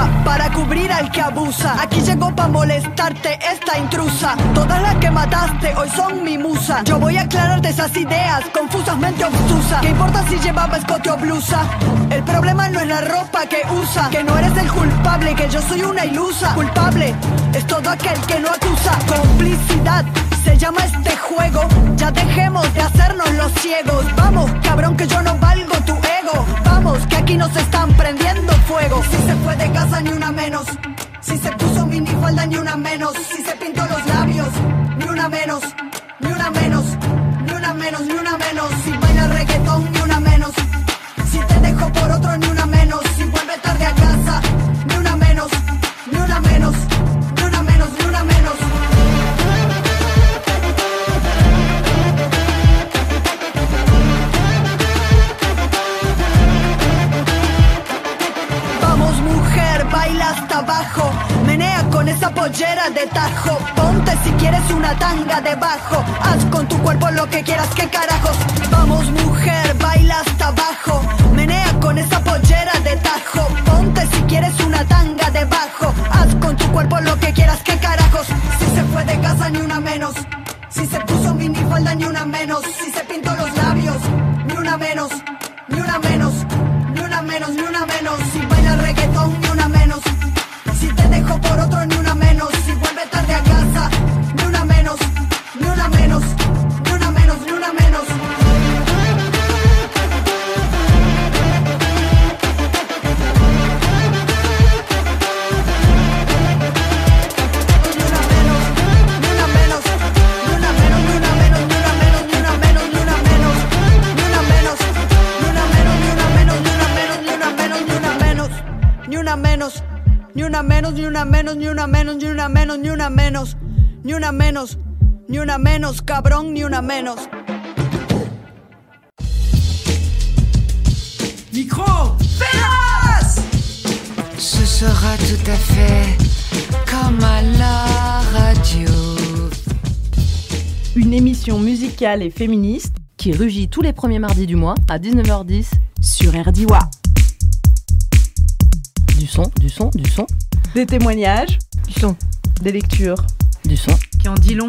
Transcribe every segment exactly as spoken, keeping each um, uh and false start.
excusa para cubrir al que abusa. Aquí llegó pa' molestarte esta intrusa. Todas las que mataste hoy son mi musa. Yo voy a aclararte esas ideas confusas, mente obtusa. ¿Qué importa si llevaba escote o blusa? El problema no es la ropa que usa, que no eres el culpable, que yo soy una ilusa. Culpable es todo aquel que no acusa. Complicidad se llama este juego. Ya dejemos de hacernos los ciegos. Vamos, cabrón, que yo no valgo tu ego. Vamos, que aquí nos están prendiendo fuego. Si se fue de casa ni una menos. Si se puso minifalda ni una menos. Si se pintó los labios ni una menos. Ni una menos, ni una menos, ni una menos. Si baila reggaetón ni una menos. Si te dejo por otro ni una menos. Si vuelve tarde a casa ni una menos. Ni una menos, ni una menos, ni una menos. Vamos mujer, baila hasta abajo. Menea con esa pollera de tajo. Ponte si quieres una tanga debajo. Haz con tu cuerpo lo que quieras, qué carajos. Vamos mujer, baila hasta abajo. Menea con esa pollera de tajo. Ponte si quieres una tanga debajo. Haz con tu cuerpo lo que quieras, qué carajos. Si se fue de casa ni una menos. Si se puso minifalda ni una menos. Si se pintó los labios ni una menos. Ni una menos, ni una menos, ni una menos. Si baila reggaetón ni una menos. Si te dejo por otro ni una menos. Si vuelve tarde a casa ni una menos. Ni una menos, ni una menos, ni una menos. Ni una menos, ni una menos, ni una menos, ni una menos, ni una menos, ni una menos, ni una menos, ni una menos, cabrón, ni una menos. Micro féroce! Ce sera tout à fait comme à la radio. Une émission musicale et féministe qui rugit tous les premiers mardis du mois à dix-neuf heures dix sur R D W A. Du son, du son, du son. Des témoignages. Du son. Des lectures. Du son. Qui en dit long.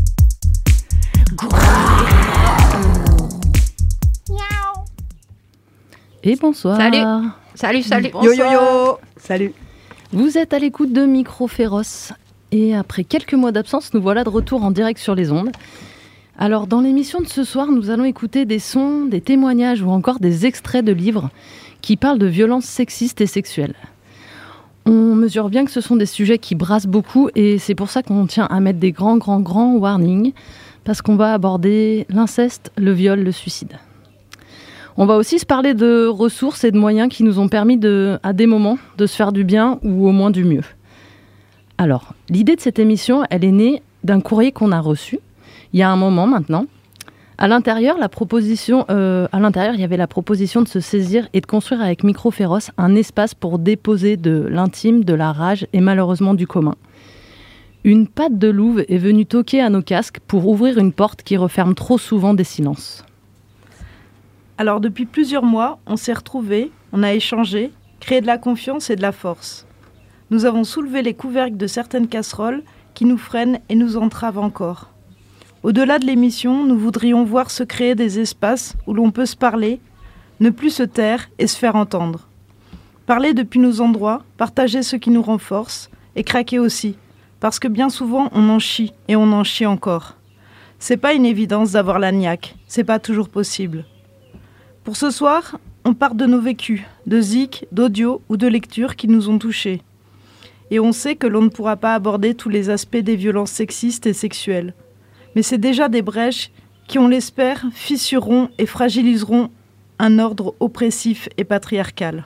Et bonsoir. Salut. Salut, salut. Bonsoir. Yo, yo, yo. Salut. Vous êtes à l'écoute de Micro Féroce. Et après quelques mois d'absence, nous voilà de retour en direct sur les ondes. Alors, dans l'émission de ce soir, nous allons écouter des sons, des témoignages ou encore des extraits de livres qui parlent de violences sexistes et sexuelles. On mesure bien que ce sont des sujets qui brassent beaucoup et c'est pour ça qu'on tient à mettre des grands, grands, grands warnings parce qu'on va aborder l'inceste, le viol, le suicide. On va aussi se parler de ressources et de moyens qui nous ont permis de, à des moments de se faire du bien ou au moins du mieux. Alors, l'idée de cette émission, elle est née d'un courrier qu'on a reçu il y a un moment maintenant. À l'intérieur, la proposition, euh, à l'intérieur, il y avait la proposition de se saisir et de construire avec Micro Féroce un espace pour déposer de l'intime, de la rage et malheureusement du commun. Une patte de louve est venue toquer à nos casques pour ouvrir une porte qui referme trop souvent des silences. Alors depuis plusieurs mois, on s'est retrouvés, on a échangé, créé de la confiance et de la force. Nous avons soulevé les couvercles de certaines casseroles qui nous freinent et nous entravent encore. Au-delà de l'émission, nous voudrions voir se créer des espaces où l'on peut se parler, ne plus se taire et se faire entendre. Parler depuis nos endroits, partager ce qui nous renforce et craquer aussi, parce que bien souvent on en chie et on en chie encore. C'est pas une évidence d'avoir la niaque, c'est pas toujours possible. Pour ce soir, on part de nos vécus, de zik, d'audio ou de lectures qui nous ont touchés. Et on sait que l'on ne pourra pas aborder tous les aspects des violences sexistes et sexuelles. Mais c'est déjà des brèches qui, on l'espère, fissureront et fragiliseront un ordre oppressif et patriarcal.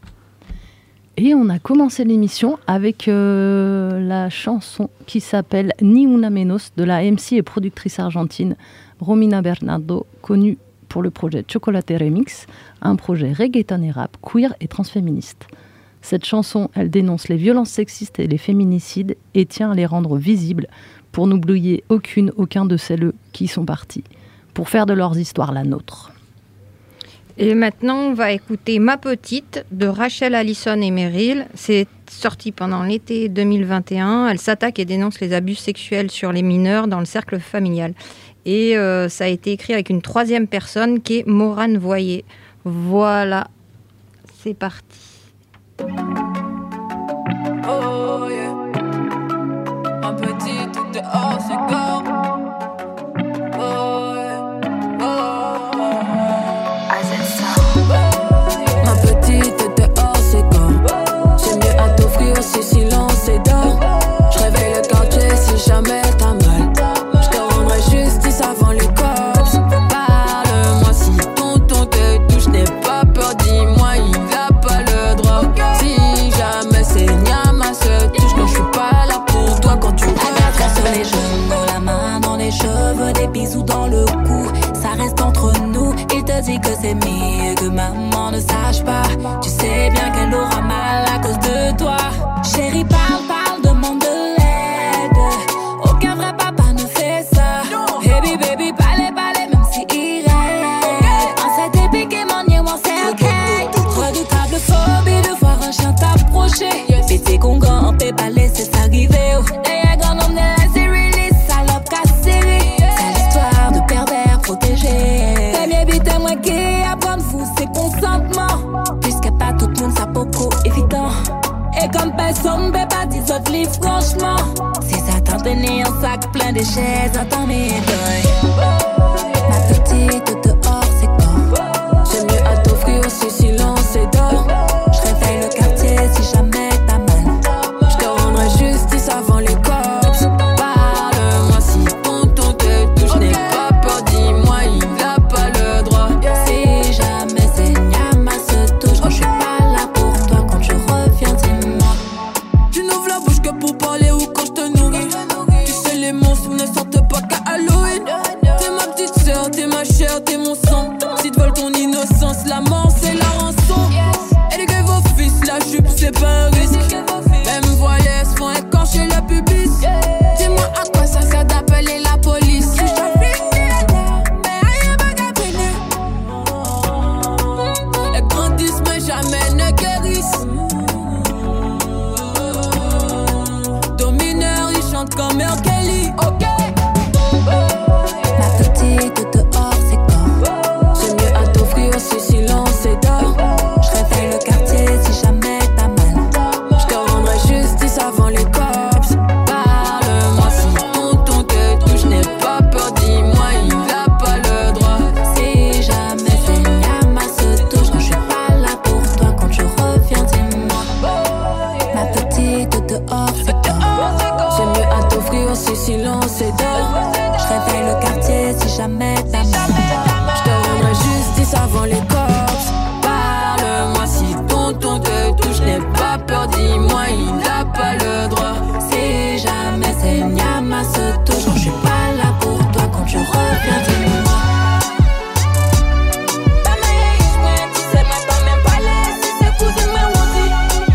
Et on a commencé l'émission avec euh, la chanson qui s'appelle Ni Una Menos de la M C et productrice argentine Romina Bernardo, connue pour le projet Chocolate Remix, un projet reggaeton et rap, queer et transféministe. Cette chanson, elle dénonce les violences sexistes et les féminicides et tient à les rendre visibles pour n'oublier aucune, aucun de celles qui sont partis, pour faire de leurs histoires la nôtre. Et maintenant, on va écouter Ma Petite de Rachel Allison et Meryl. C'est sortie pendant l'été deux mille vingt et un. Elle s'attaque et dénonce les abus sexuels sur les mineurs dans le cercle familial. Et euh, ça a été écrit avec une troisième personne qui est Morane Voyer. Voilà, c'est parti. Oh yeah, un petit tout dehors, c'est gore. Oh yeah, oh, oh, oh. Ma petite dehors, c'est gore. J'ai mieux à t'offrir si silence et d'or. Je réveille le quartier si jamais t'as mal. Je te rendrai justice avant les cops. Parle-moi si tonton te touche, n'aie pas peur, dis-moi, il a pas le droit. Si jamais c'est Nyama se touche, quand je suis pas là pour toi, quand tu reviens sur les genoux, la main dans les cheveux, des bisous dans le cou, ça reste entre nous. Il te dit que c'est mieux que maman ne sache pas. Tu sais bien qu'elle aura mal à cause de toi. Chérie, parle, parle, demande de l'aide. Aucun vrai papa ne fait ça. Baby, baby, parlez, parlez, même si il rêve. On s'est dépiqué, mon nier, on s'est ok. Redoutable phobie de voir un chien t'approcher. Pété qu'on gagne, pas laisser s'arriver. Et un grand homme de la série, salope cassée. C'est l'histoire de pervers protégés. T'es bien vite, moi qui apprends vous, c'est consentement. Puisque pas tout le monde, ça beaucoup évident. Et comme personne ne peut pas dire autres livres, franchement. Si ça t'en tenait un sac plein de chaises, attends mes deuils. Ma petite dehors, c'est quoi? J'ai mieux à t'offrir si silence et d'or. Je réveille le quartier si jamais t'as mal. Je te rendrai justice avant les cops. Parle-moi si tonton te touche, n'aie pas peur, dis-moi, il a pas le droit. Si jamais c'est Nyama se touche, quand je suis pas là pour toi, quand je reviens, dis-moi. Tu n'ouvres la bouche que pour parler ou quand je te nourris. Tu sais les monstres ne sortent pas qu'à Halloween. T'es ma petite sœur, t'es ma chair, t'es mon sang. Si te volent ton innocence, la mort c'est la rançon. Éduquez vos fils, la jupe c'est pas un risque. Même voilés se font écorcher le pubis. Dis-moi à quoi ça sert d'appeler la police. Je t'applique mais rien va gagner. Elles grandissent mais jamais ne guérissent. Domineur, ils chantent comme R. Kelly. Ok. Ma petite dehors, c'est quoi? J'ai mieux à t'offrir si silence et d'or. Je réveille le quartier si jamais t'as mal. Je te rendrai justice avant les cops. Parle-moi si tonton te touche, n'aie pas peur, dis-moi, il a pas le droit. Si jamais c'est Nyama se touche, quand je suis pas là pour toi, quand tu reviens, dis-moi. Ma petite dehors, c'est quoi? J'ai mieux à t'offrir si silence et d'or. Je réveille le quartier si jamais t'as mal. Je te rendrai justice avant les cops. Parle-moi si tonton te touche, n'aie pas peur, dis-moi, il a pas le droit. Si jamais c'est Nyama se touche, quand je suis pas là pour toi, quand tu reviens, dis-moi. Ta mère est chouette, tu sais même pas même pas laisse, c'est cousine mais on dit.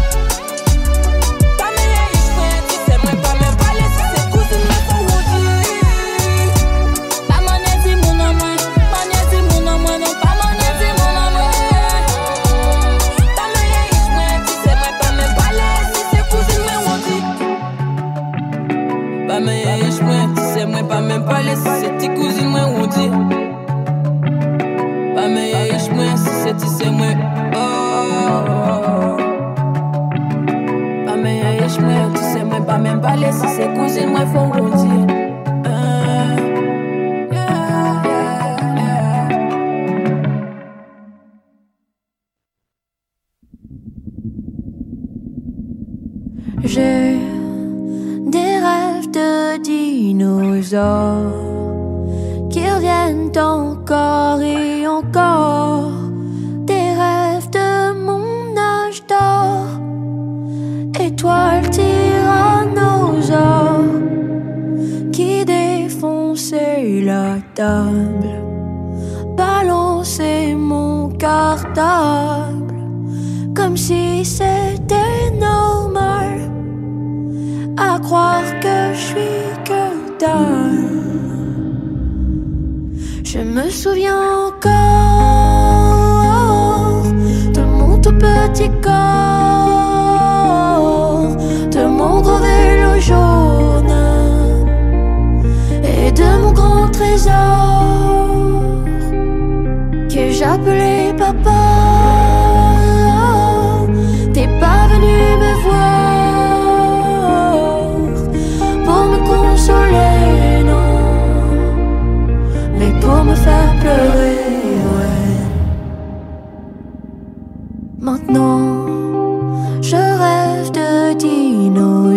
Ta mère est chouette, tu sais même pas même pas laisse, c'est cousine mais on dit. Pas mon aide, mon amour, mon aide, mon amour, non pas mon aide, mon amour. Ta mère est chouette, tu sais même pas même pas laisse, c'est cousine mais on dit. Pas mère est chouette, tu sais même pas même pas laisse, c'est tes cousines mais on dit. Pas mère est chouette, c'est tu sais moi. Oh. Pas mère est chouette, tu sais même pas même pas laisse, c'est cousine moi faut on dit. Ah. Yeah, yeah, yeah. J'ai des rêves de dinosaures qui reviennent encore et encore. Des rêves de mon âge d'or, étoiles tyrannosaures qui défonçaient la table, balançaient mon cartable comme si c'était normal. À croire que je suis que dalle. Je me souviens encore de mon tout petit corps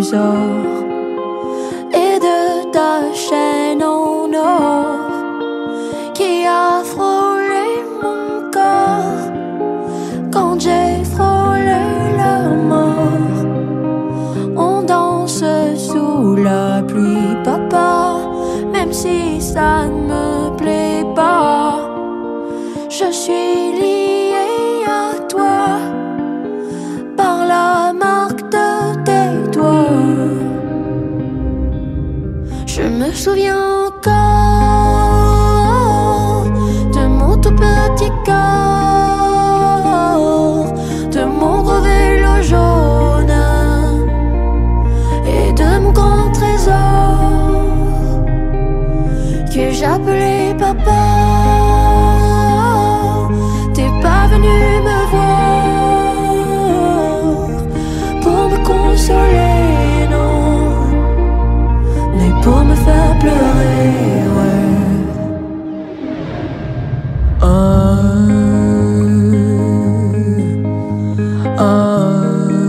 trésor et de ta chaîne en or qui a frôlé mon corps quand j'ai frôlé la mort. On danse sous la pluie, papa, même si ça ne me plaît pas. Je suis liée à toi par la marque de tes doigts. Je me souviens encore de mon tout petit corps, de mon gros vélo jaune et de mon grand trésor que j'appelais papa. T'es pas venu me voir pour me consoler, non, mais pour me faire pleurer, ouais. Ah, ah,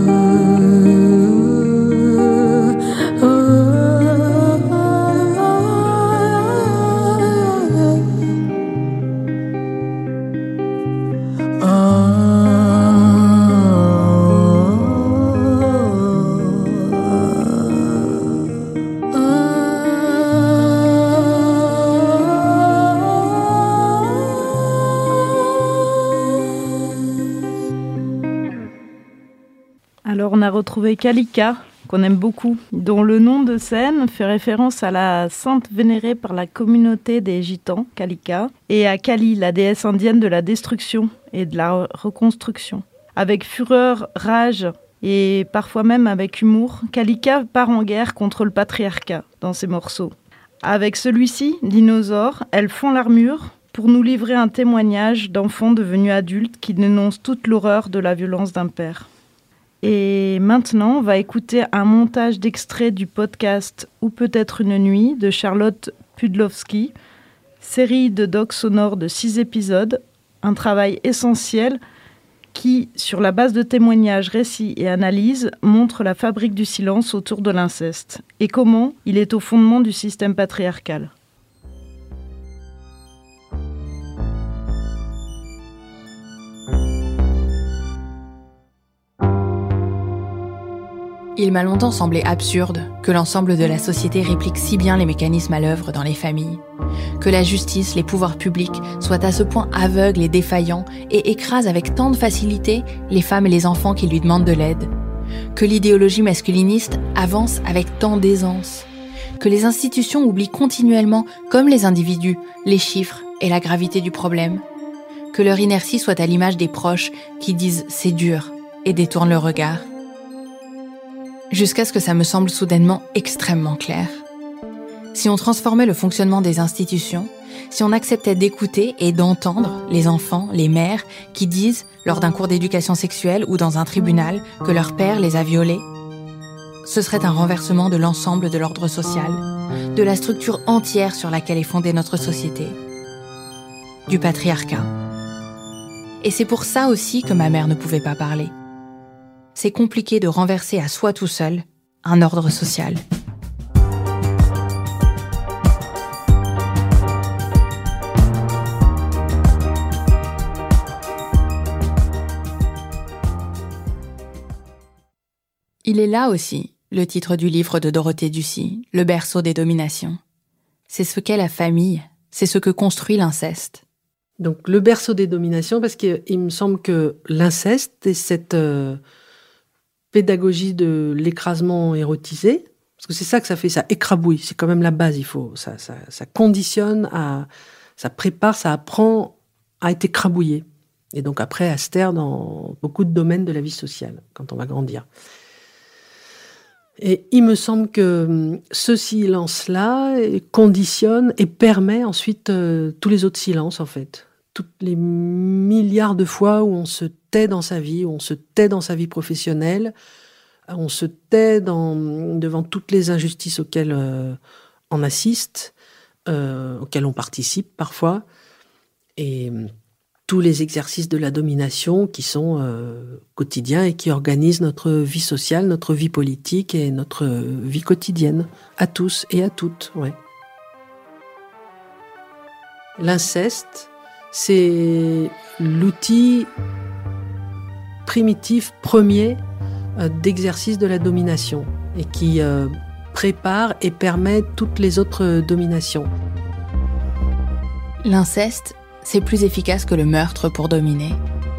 Alors on a retrouvé Kalika, qu'on aime beaucoup, dont le nom de scène fait référence à la sainte vénérée par la communauté des Gitans, Kalika, et à Kali, la déesse indienne de la destruction et de la reconstruction. Avec fureur, rage et parfois même avec humour, Kalika part en guerre contre le patriarcat dans ses morceaux. Avec celui-ci, Dinosaure, elle fond l'armure pour nous livrer un témoignage d'enfants devenus adultes qui dénoncent toute l'horreur de la violence d'un père. Et maintenant, on va écouter un montage d'extraits du podcast « Ou peut-être une nuit » de Charlotte Pudlowski, série de docs sonores de six épisodes, un travail essentiel qui, sur la base de témoignages, récits et analyses, montre la fabrique du silence autour de l'inceste et comment il est au fondement du système patriarcal. Il m'a longtemps semblé absurde que l'ensemble de la société réplique si bien les mécanismes à l'œuvre dans les familles, que la justice, les pouvoirs publics soient à ce point aveugles et défaillants et écrasent avec tant de facilité les femmes et les enfants qui lui demandent de l'aide, que l'idéologie masculiniste avance avec tant d'aisance, que les institutions oublient continuellement, comme les individus, les chiffres et la gravité du problème, que leur inertie soit à l'image des proches qui disent « c'est dur » et détournent le regard. Jusqu'à ce que ça me semble soudainement extrêmement clair. Si on transformait le fonctionnement des institutions, si on acceptait d'écouter et d'entendre les enfants, les mères, qui disent, lors d'un cours d'éducation sexuelle ou dans un tribunal, que leur père les a violés, ce serait un renversement de l'ensemble de l'ordre social, de la structure entière sur laquelle est fondée notre société, du patriarcat. Et c'est pour ça aussi que ma mère ne pouvait pas parler. C'est compliqué de renverser à soi tout seul un ordre social. Il est là aussi, le titre du livre de Dorothée Ducy, Le berceau des dominations. C'est ce qu'est la famille, c'est ce que construit l'inceste. Donc le berceau des dominations, parce qu'il me semble que l'inceste est cette... Euh pédagogie de l'écrasement érotisé, parce que c'est ça que ça fait, ça écrabouille, c'est quand même la base, il faut, ça, ça, ça conditionne, à, ça prépare, ça apprend à être écrabouillé, et donc après à se taire dans beaucoup de domaines de la vie sociale, quand on va grandir. Et il me semble que ce silence-là conditionne et permet ensuite euh, tous les autres silences, en fait. Toutes les milliards de fois où on se tait dans sa vie, où on se tait dans sa vie professionnelle, on se tait dans, devant toutes les injustices auxquelles euh, on assiste, euh, auxquelles on participe parfois. Et tous les exercices de la domination qui sont euh, quotidiens et qui organisent notre vie sociale, notre vie politique et notre vie quotidienne, à tous et à toutes. Ouais. L'inceste, c'est l'outil primitif premier euh, d'exercice de la domination et qui euh, prépare et permet toutes les autres dominations. L'inceste, c'est plus efficace que le meurtre pour dominer.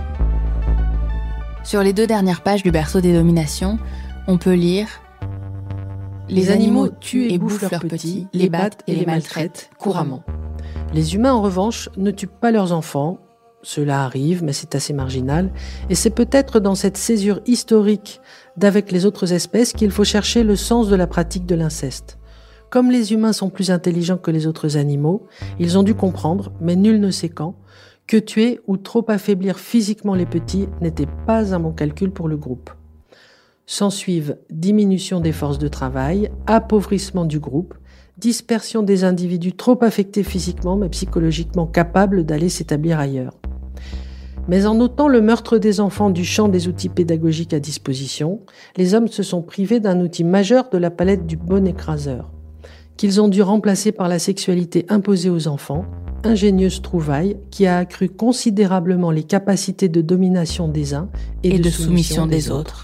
Sur les deux dernières pages du berceau des dominations, on peut lire « Les animaux tuent et bouffent leurs petits, les battent et les maltraitent couramment. » Les humains, en revanche, ne tuent pas leurs enfants. Cela arrive, mais c'est assez marginal. Et c'est peut-être dans cette césure historique d'avec les autres espèces qu'il faut chercher le sens de la pratique de l'inceste. Comme les humains sont plus intelligents que les autres animaux, ils ont dû comprendre, mais nul ne sait quand, que tuer ou trop affaiblir physiquement les petits n'était pas un bon calcul pour le groupe. S'ensuivent diminution des forces de travail, appauvrissement du groupe, dispersion des individus trop affectés physiquement mais psychologiquement capables d'aller s'établir ailleurs. Mais en ôtant le meurtre des enfants du champ des outils pédagogiques à disposition, les hommes se sont privés d'un outil majeur de la palette du bon écraseur, qu'ils ont dû remplacer par la sexualité imposée aux enfants, ingénieuse trouvaille qui a accru considérablement les capacités de domination des uns et, et de, de soumission, soumission des, des autres.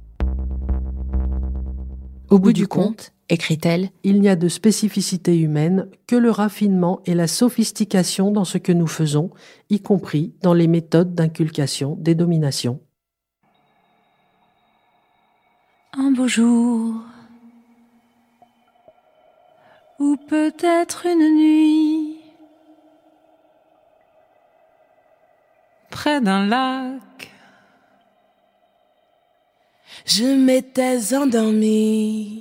Au bout du compte, écrit-elle, il n'y a de spécificité humaine que le raffinement et la sophistication dans ce que nous faisons, y compris dans les méthodes d'inculcation des dominations. Un beau jour, ou peut-être une nuit, près d'un lac, je m'étais endormie.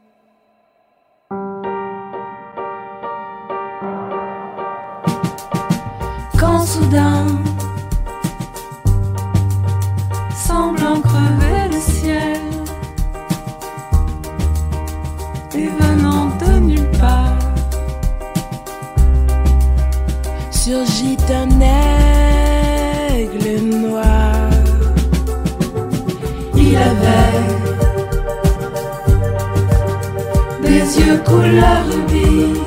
Quand soudain, semblant crever le ciel, et venant de nulle part, surgit un aigle noir. Il avait des yeux couleur rubis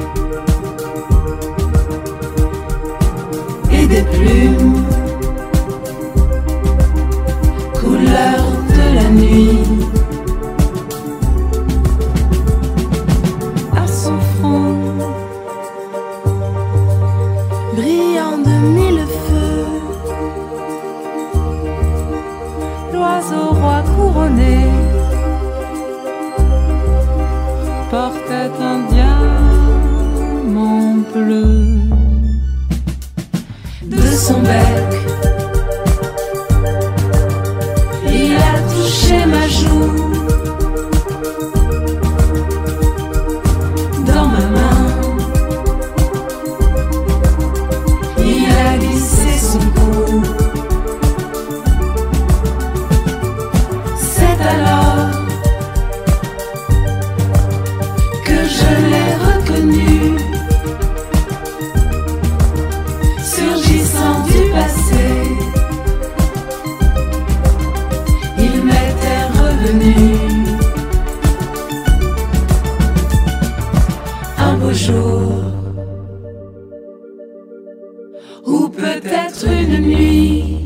et des plumes couleur de la nuit. À son front, brillant de mille feux, l'oiseau roi couronné portait un diamant bleu. De son bec, il a touché ma joue. Dans ma main, il a glissé son cou. C'est alors que je l'ai reconnu, surgissant du passé. Il m'était revenu. Un beau jour, ou peut-être une nuit,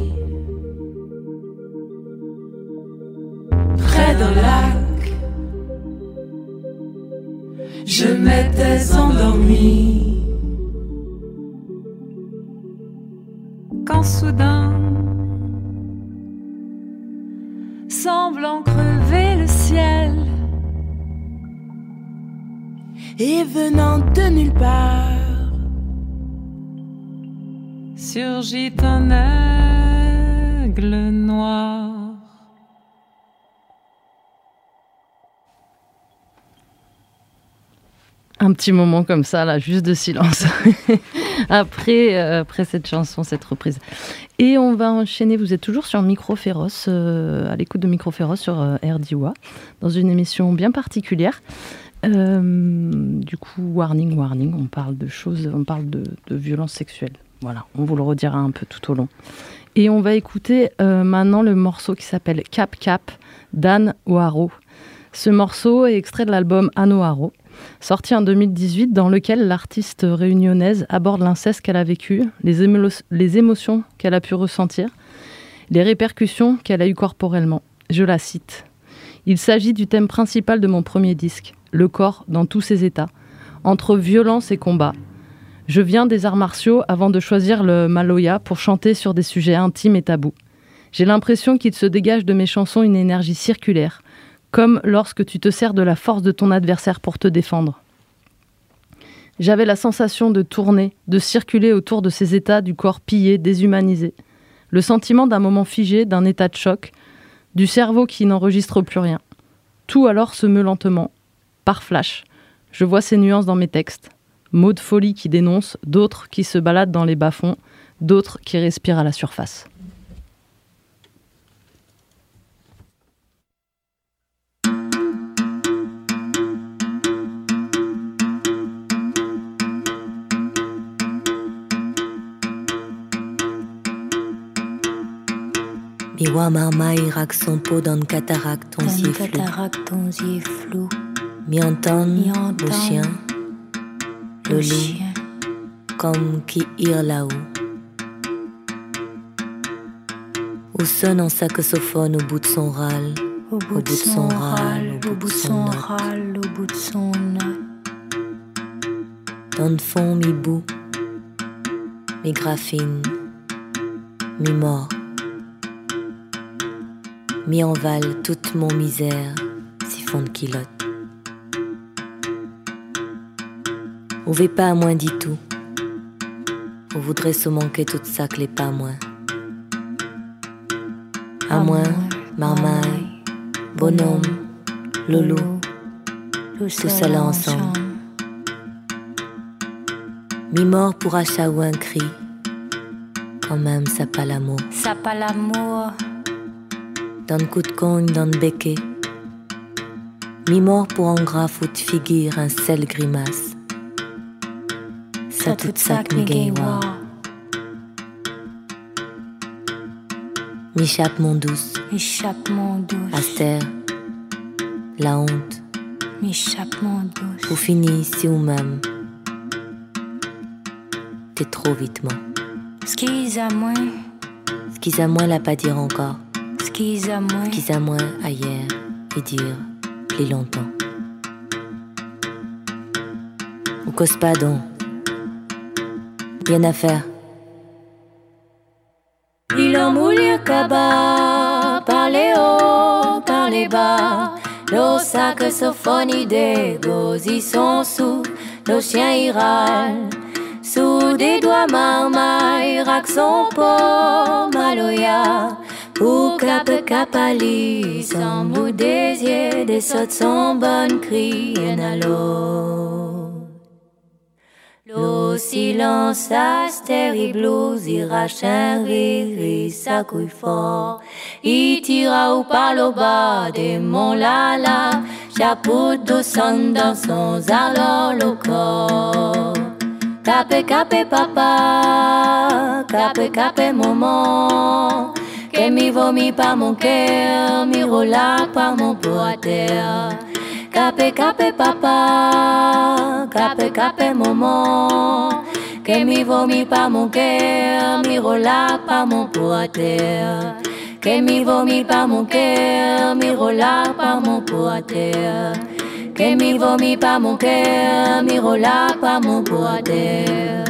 près d'un lac, je m'étais endormie. Quand soudain, semblant crever le ciel, et venant de nulle part, surgit un aigle noir. Un petit moment comme ça, là, juste de silence, après, euh, après cette chanson, cette reprise. Et on va enchaîner, vous êtes toujours sur Micro Féroce, euh, à l'écoute de Micro Féroce sur euh, R D I W A, dans une émission bien particulière. Euh, du coup, warning, warning, on parle de choses, on parle de, de violences sexuelles. Voilà, on vous le redira un peu tout au long. Et on va écouter euh, maintenant le morceau qui s'appelle Cap Cap d'Anne O'Haraud. Ce morceau est extrait de l'album Anne O'Haraud, sorti en deux mille dix-huit, dans lequel l'artiste réunionnaise aborde l'inceste qu'elle a vécu, les, émo- les émotions qu'elle a pu ressentir, les répercussions qu'elle a eues corporellement. Je la cite. « Il s'agit du thème principal de mon premier disque, le corps dans tous ses états, entre violence et combat. Je viens des arts martiaux avant de choisir le maloya pour chanter sur des sujets intimes et tabous. J'ai l'impression qu'il se dégage de mes chansons une énergie circulaire, comme lorsque tu te sers de la force de ton adversaire pour te défendre. J'avais la sensation de tourner, de circuler autour de ces états du corps pillé, déshumanisé. Le sentiment d'un moment figé, d'un état de choc, du cerveau qui n'enregistre plus rien. Tout alors se meut lentement, par flash. Je vois ces nuances dans mes textes. Mots de folie qui dénoncent, d'autres qui se baladent dans les bas-fonds, d'autres qui respirent à la surface. Miwa marmaille raque son pot dans le cataracte, ton yeux flou. Cataracte, ton yeux flou. Mi entendre le chien, le loup, chien. Comme qui hurle là-haut. Ou sonne en saxophone au bout de son râle, Au bout de son râle, au bout de son râle, au bout de son note. Dans le fond, mi bout, mi graphine, mi mort. Mi envale toute mon misère, si fond de kilote. Ou vais pas à moins dit tout. Ou voudrait se manquer toute ça que les pas moins. À moins, marmaille, bonhomme, loulou, tout ça là ensemble. Mi mort pour achat ou un cri. Quand même, ça pas l'amour. Ça pas l'amour. Dans le coup de cogne, dans le béquet. Mi-mort pour engraphe ou de figure, un sel grimace. Ça tout ça que mi gaywa. Mi-chape mon douce. Mi-chape mon douce. Astère, la honte. Mi-chape mon douce. Ou fini si ou même. T'es trop vite, moi. Skis à moi. Skis à moi, l'a pas dire encore. Skis à moi. Skis à moi, ailleurs, et dire, plus longtemps. Ou cause pas donc. Rien à faire. Il en moulir kaba, parler haut, parler bas. Nos saxophones des gosses, ils sont sous, nos chiens ils râlent. Sous des doigts marmaille, raque son pot, maloya. Ou cap capali, sans bout des yeux, des sautes sans bonne cri, en à l'eau. Le silence astéri blues, il rache un rire, ça couille fort. Il tira ou par le bas des monts lala, chapeau de sang dans son alors le corps. Capé, capé papa, capé, capé maman, que mi vomit par mon cœur, mi roula par mon pot à terre. Capé, capé papa, capé, capé maman, que mi vomit par mon cœur, mi roula par mon pot à terre. Que mi vomit par mon cœur, mi roula par mon pot à terre. Que mi vomit par mon cœur, mi roula par mon pot à terre.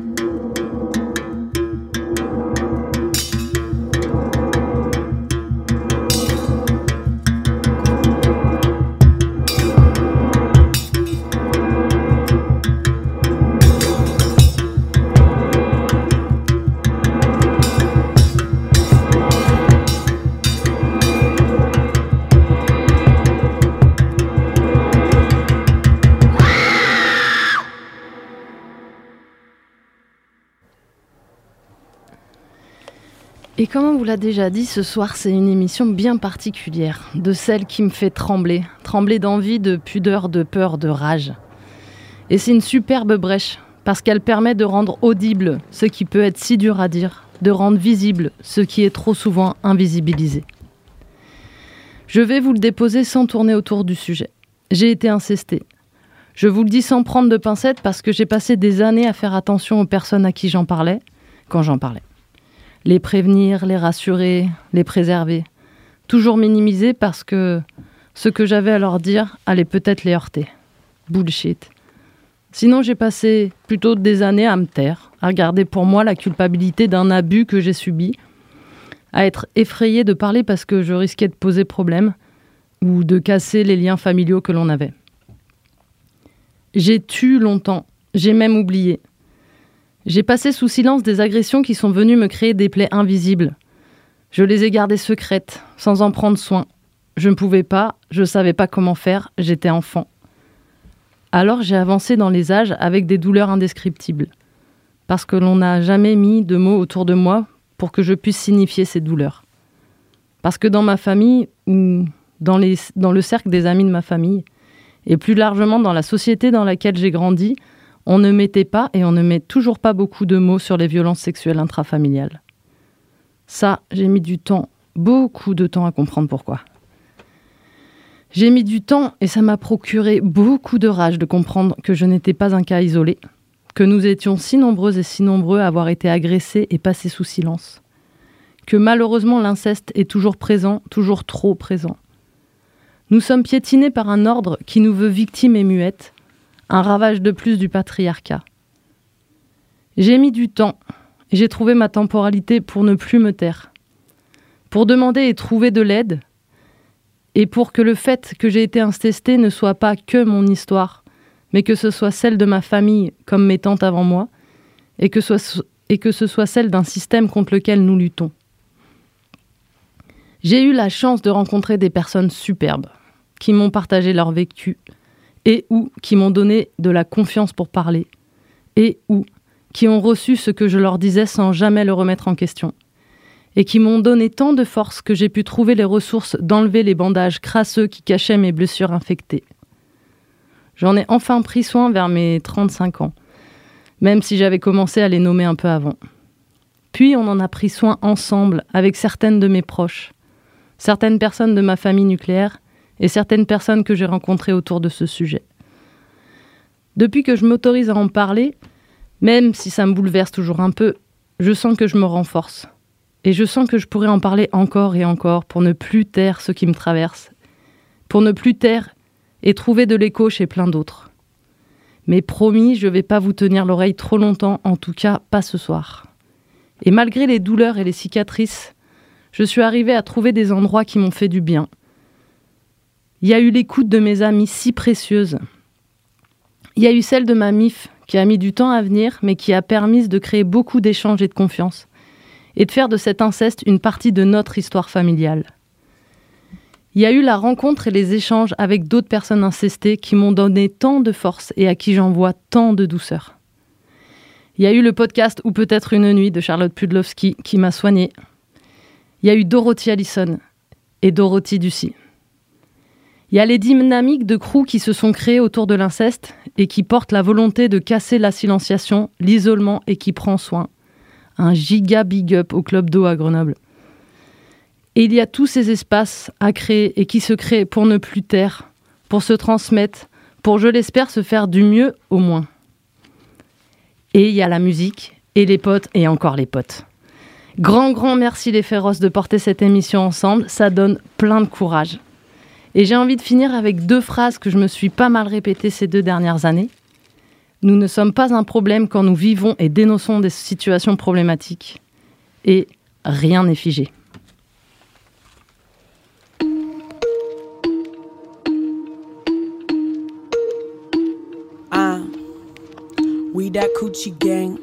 Et comme on vous l'a déjà dit, ce soir, c'est une émission bien particulière, de celle qui me fait trembler, trembler d'envie, de pudeur, de peur, de rage. Et c'est une superbe brèche parce qu'elle permet de rendre audible ce qui peut être si dur à dire, de rendre visible ce qui est trop souvent invisibilisé. Je vais vous le déposer sans tourner autour du sujet. J'ai été incestée. Je vous le dis sans prendre de pincettes parce que j'ai passé des années à faire attention aux personnes à qui j'en parlais, quand j'en parlais. Les prévenir, les rassurer, les préserver. Toujours minimiser parce que ce que j'avais à leur dire allait peut-être les heurter. Bullshit. Sinon, j'ai passé plutôt des années à me taire, à garder pour moi la culpabilité d'un abus que j'ai subi, à être effrayée de parler parce que je risquais de poser problème ou de casser les liens familiaux que l'on avait. J'ai tué longtemps, j'ai même oublié. J'ai passé sous silence des agressions qui sont venues me créer des plaies invisibles. Je les ai gardées secrètes, sans en prendre soin. Je ne pouvais pas, je ne savais pas comment faire, j'étais enfant. Alors j'ai avancé dans les âges avec des douleurs indescriptibles. Parce que l'on n'a jamais mis de mots autour de moi pour que je puisse signifier ces douleurs. Parce que dans ma famille, ou dans, les, dans le cercle des amis de ma famille, et plus largement dans la société dans laquelle j'ai grandi, on ne mettait pas et on ne met toujours pas beaucoup de mots sur les violences sexuelles intrafamiliales. Ça, j'ai mis du temps, beaucoup de temps à comprendre pourquoi. J'ai mis du temps et ça m'a procuré beaucoup de rage de comprendre que je n'étais pas un cas isolé, que nous étions si nombreuses et si nombreux à avoir été agressés et passés sous silence, que malheureusement l'inceste est toujours présent, toujours trop présent. Nous sommes piétinés par un ordre qui nous veut victimes et muettes, un ravage de plus du patriarcat. J'ai mis du temps et j'ai trouvé ma temporalité pour ne plus me taire, pour demander et trouver de l'aide, et pour que le fait que j'ai été incestée ne soit pas que mon histoire, mais que ce soit celle de ma famille comme mes tantes avant moi, et que, soit, et que ce soit celle d'un système contre lequel nous luttons. J'ai eu la chance de rencontrer des personnes superbes, qui m'ont partagé leur vécu, et ou qui m'ont donné de la confiance pour parler, et ou qui ont reçu ce que je leur disais sans jamais le remettre en question, et qui m'ont donné tant de force que j'ai pu trouver les ressources d'enlever les bandages crasseux qui cachaient mes blessures infectées. J'en ai enfin pris soin vers mes trente-cinq ans, même si j'avais commencé à les nommer un peu avant. Puis on en a pris soin ensemble avec certaines de mes proches, certaines personnes de ma famille nucléaire et certaines personnes que j'ai rencontrées autour de ce sujet. Depuis que je m'autorise à en parler, même si ça me bouleverse toujours un peu, je sens que je me renforce. Et je sens que je pourrais en parler encore et encore pour ne plus taire ce qui me traverse, pour ne plus taire et trouver de l'écho chez plein d'autres. Mais promis, je ne vais pas vous tenir l'oreille trop longtemps, en tout cas pas ce soir. Et malgré les douleurs et les cicatrices, je suis arrivée à trouver des endroits qui m'ont fait du bien. Il y a eu l'écoute de mes amies si précieuses. Il y a eu celle de ma M I F qui a mis du temps à venir, mais qui a permis de créer beaucoup d'échanges et de confiance, et de faire de cet inceste une partie de notre histoire familiale. Il y a eu la rencontre et les échanges avec d'autres personnes incestées qui m'ont donné tant de force et à qui j'envoie tant de douceur. Il y a eu le podcast « Ou peut-être une nuit » de Charlotte Pudlowski qui m'a soignée. Il y a eu Dorothy Allison et Dorothy Ducy. Il y a les dynamiques de crew qui se sont créées autour de l'inceste et qui portent la volonté de casser la silenciation, l'isolement et qui prend soin. Un giga big up au Club d'eau à Grenoble. Et il y a tous ces espaces à créer et qui se créent pour ne plus taire, pour se transmettre, pour, je l'espère, se faire du mieux au moins. Et il y a la musique, et les potes, et encore les potes. Grand, grand merci les féroces de porter cette émission ensemble, ça donne plein de courage. Et j'ai envie de finir avec deux phrases que je me suis pas mal répétées ces deux dernières années. Nous ne sommes pas un problème quand nous vivons et dénonçons des situations problématiques. Et rien n'est figé. Uh, we that coochie gang.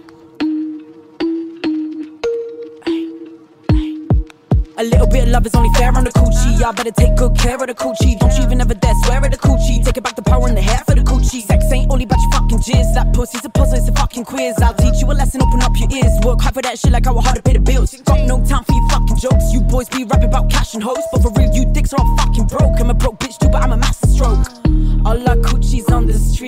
A little bit of love is only fair on the coochie. Y'all better take good care of the coochie. Don't you even ever dare swear at the coochie. Take it back the power in the hair for the coochie. Sex ain't only about your fucking jizz. That pussy's a puzzle, it's a fucking quiz. I'll teach you a lesson, open up your ears. Work hard for that shit like I work hard to pay the bills. Got no time for your fucking jokes. You boys be rapping about cash and hoes, but for real you dicks are all fucking broke. I'm a broke bitch too, but I'm a master stroke. All our coochies on the street.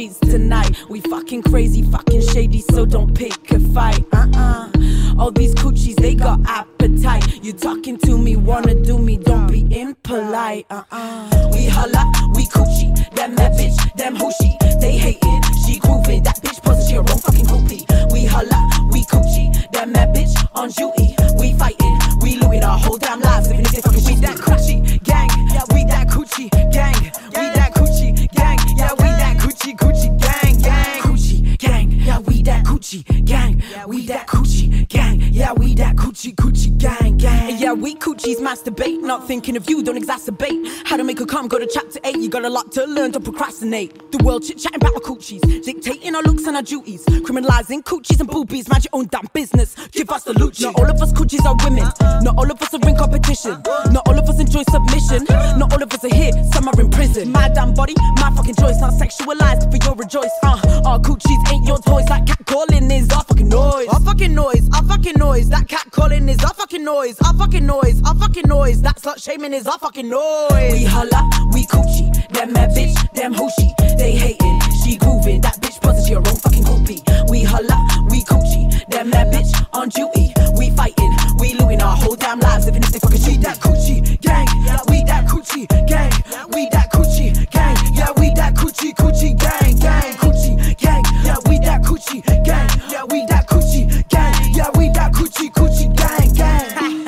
streets tonight. We fucking crazy, fucking shady, so don't pick a fight. Uh-uh. All these coochies, they got appetite. You talking to me, wanna do me, don't be impolite. Uh-uh. We holla, we coochie, them that bitch, them who she. They hating, she grooving, that bitch posing, she her own fucking groupie. We holla, we coochie, them that bitch on duty. We fighting, we looting our whole damn lives, living if they fucking we that coochie gang, yeah we that coochie gang, we that coochie gang, yeah we that coochie coochie gang, gang, coochie gang, yeah we that coochie gang, we that coochie gang, yeah we that coochie coochie gang, gang. Yeah we coochies masturbate, not thinking of you, don't exacerbate. How to make her come, go to chapter eight. You got a lot to learn, don't procrastinate. The world chit chatting about our coochies, dictating our looks and our duties, criminalizing coochies and boobies. Mind your own damn business, give us the loot. Not all of us coochies are women, not all of us are in competition, not all of us enjoy submission, not all of us are here, some are in prison. My damn body, my fucking choice, not sexualized for your rejoice. Uh, our coochies ain't your toys, like catcalling is our fucking noise. Our fucking noise, our fucking noise, that catcalling is our fucking noise. Our fucking noise, our fucking noise, that slut shaming is our fucking noise. We holla, we coochie, them that bitch, them who she. They hating, she grooving, that bitch posing, she her own fucking groupie. We holla, we coochie, them that bitch on duty. We fighting, we looting our whole damn lives, living if they fucking shoot that coochie gang. Yeah, we that coochie gang, we that coochie gang. Yeah, we that coochie coochie gang, gang, coochie gang. Yeah, we that coochie gang. Yeah, we that coochie gang. Yeah, we that coochie coochie gang, gang.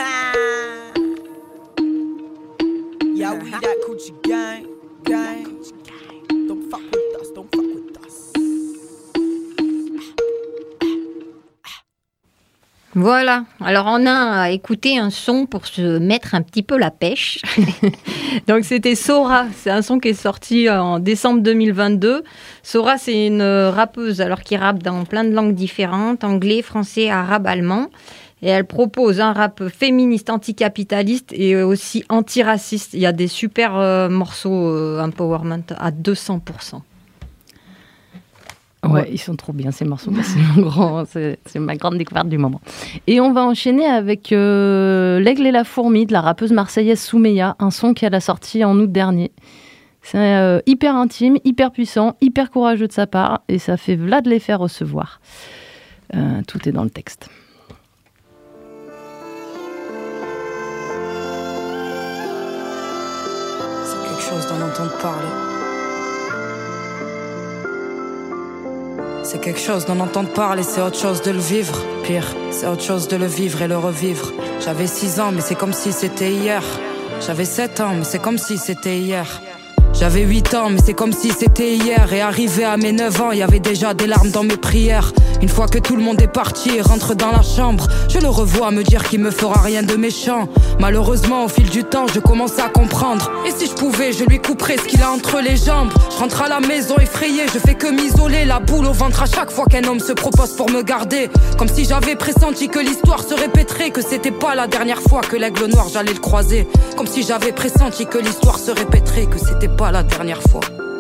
Yeah, we that coochie gang, gang. Don't fuck with us, don't fuck with us. Voilà, alors on a écouté un son pour se mettre un petit peu la pêche. Donc c'était Sora, c'est un son qui est sorti en décembre deux mille vingt-deux. Sora, c'est une rappeuse alors qui rappe dans plein de langues différentes, anglais, français, arabe, allemand. Et elle propose un rap féministe, anticapitaliste et aussi antiraciste. Il y a des super euh, morceaux euh, empowerment à deux cents pour cent. Ouais, ouais, ils sont trop bien ces morceaux. C'est, mon grand, c'est, c'est ma grande découverte du moment. Et on va enchaîner avec euh, L'Aigle et la Fourmi de la rappeuse marseillaise Soumeya, un son qu'elle a sorti en août dernier. C'est euh, hyper intime, hyper puissant, hyper courageux de sa part et ça fait Vlad les faire recevoir. Euh, tout est dans le texte. C'est quelque chose d'en entendre parler. C'est quelque chose d'en entendre parler, c'est autre chose de le vivre. Pire, c'est autre chose de le vivre et le revivre. J'avais six ans, mais c'est comme si c'était hier. J'avais sept ans, mais c'est comme si c'était hier. J'avais huit ans, mais c'est comme si c'était hier. Et arrivé à mes neuf ans, il y avait déjà des larmes dans mes prières. Une fois que tout le monde est parti et rentre dans la chambre, je le revois me dire qu'il me fera rien de méchant. Malheureusement, au fil du temps, je commence à comprendre. Et si je pouvais, je lui couperais ce qu'il a entre les jambes. Je rentre à la maison effrayé, je fais que m'isoler, la boule au ventre à chaque fois qu'un homme se propose pour me garder. Comme si j'avais pressenti que l'histoire se répéterait, que c'était pas la dernière fois que l'aigle noir j'allais le croiser. Comme si j'avais pressenti que l'histoire se répéterait, que c'était pas la dernière fois.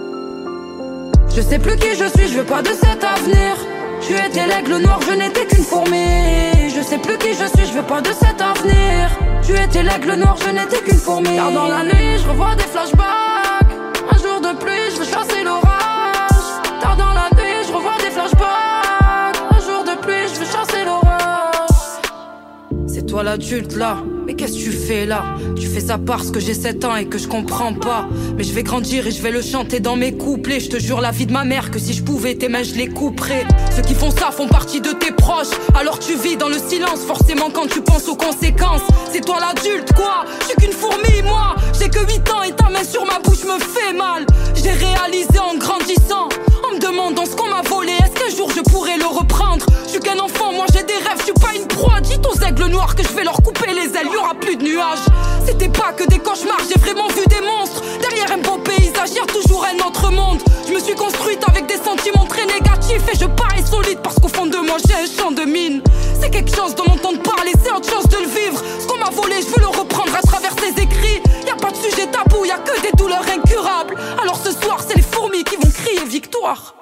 Je sais plus qui je suis, je veux pas de cet avenir. Tu étais l'aigle noir, je n'étais qu'une fourmi. Je sais plus qui je suis, je veux pas de cet avenir. Tu étais l'aigle noir, je n'étais qu'une fourmi. Car dans la nuit, je revois des flashbacks. Un jour de pluie, je veux chasser l'orage. Tard dans la nuit, je revois des flashbacks. Un jour de pluie, je veux chasser l'orage. C'est toi l'adulte là, mais qu'est-ce que tu fais là? Tu fais ça parce que j'ai sept ans et que je comprends pas. Mais je vais grandir et je vais le chanter dans mes couplets. Je te jure la vie de ma mère que si je pouvais tes mains je les couperais. Ceux qui font ça font partie de tes proches. Alors tu vis dans le silence forcément quand tu penses aux conséquences. C'est toi l'adulte quoi, je suis qu'une fourmi moi. J'ai que huit ans et ta main sur ma bouche me fait mal. J'ai réalisé en grandissant, en me demandant ce qu'on m'a volé, est-ce qu'un jour je pourrais le reprendre? Je suis qu'un enfant, moi j'ai des rêves, je suis pas une proie. Dites aux aigles noirs que je vais leur couper les ailes, y'aura plus de nuages. C'était pas que des cauchemars, j'ai vraiment vu des monstres. Derrière un beau paysage, y'a toujours un autre monde. Je me suis construite avec des sentiments très négatifs et je parais solide parce qu'au fond de moi j'ai un champ de mine. C'est quelque chose d'en entendre parler, c'est autre chose de le vivre. Ce qu'on m'a volé, je veux le reprendre à travers tes écrits. Y'a pas de sujet tabou, y'a que des douleurs incurables. Alors ce soir, c'est les fourmis qui vont crier victoire.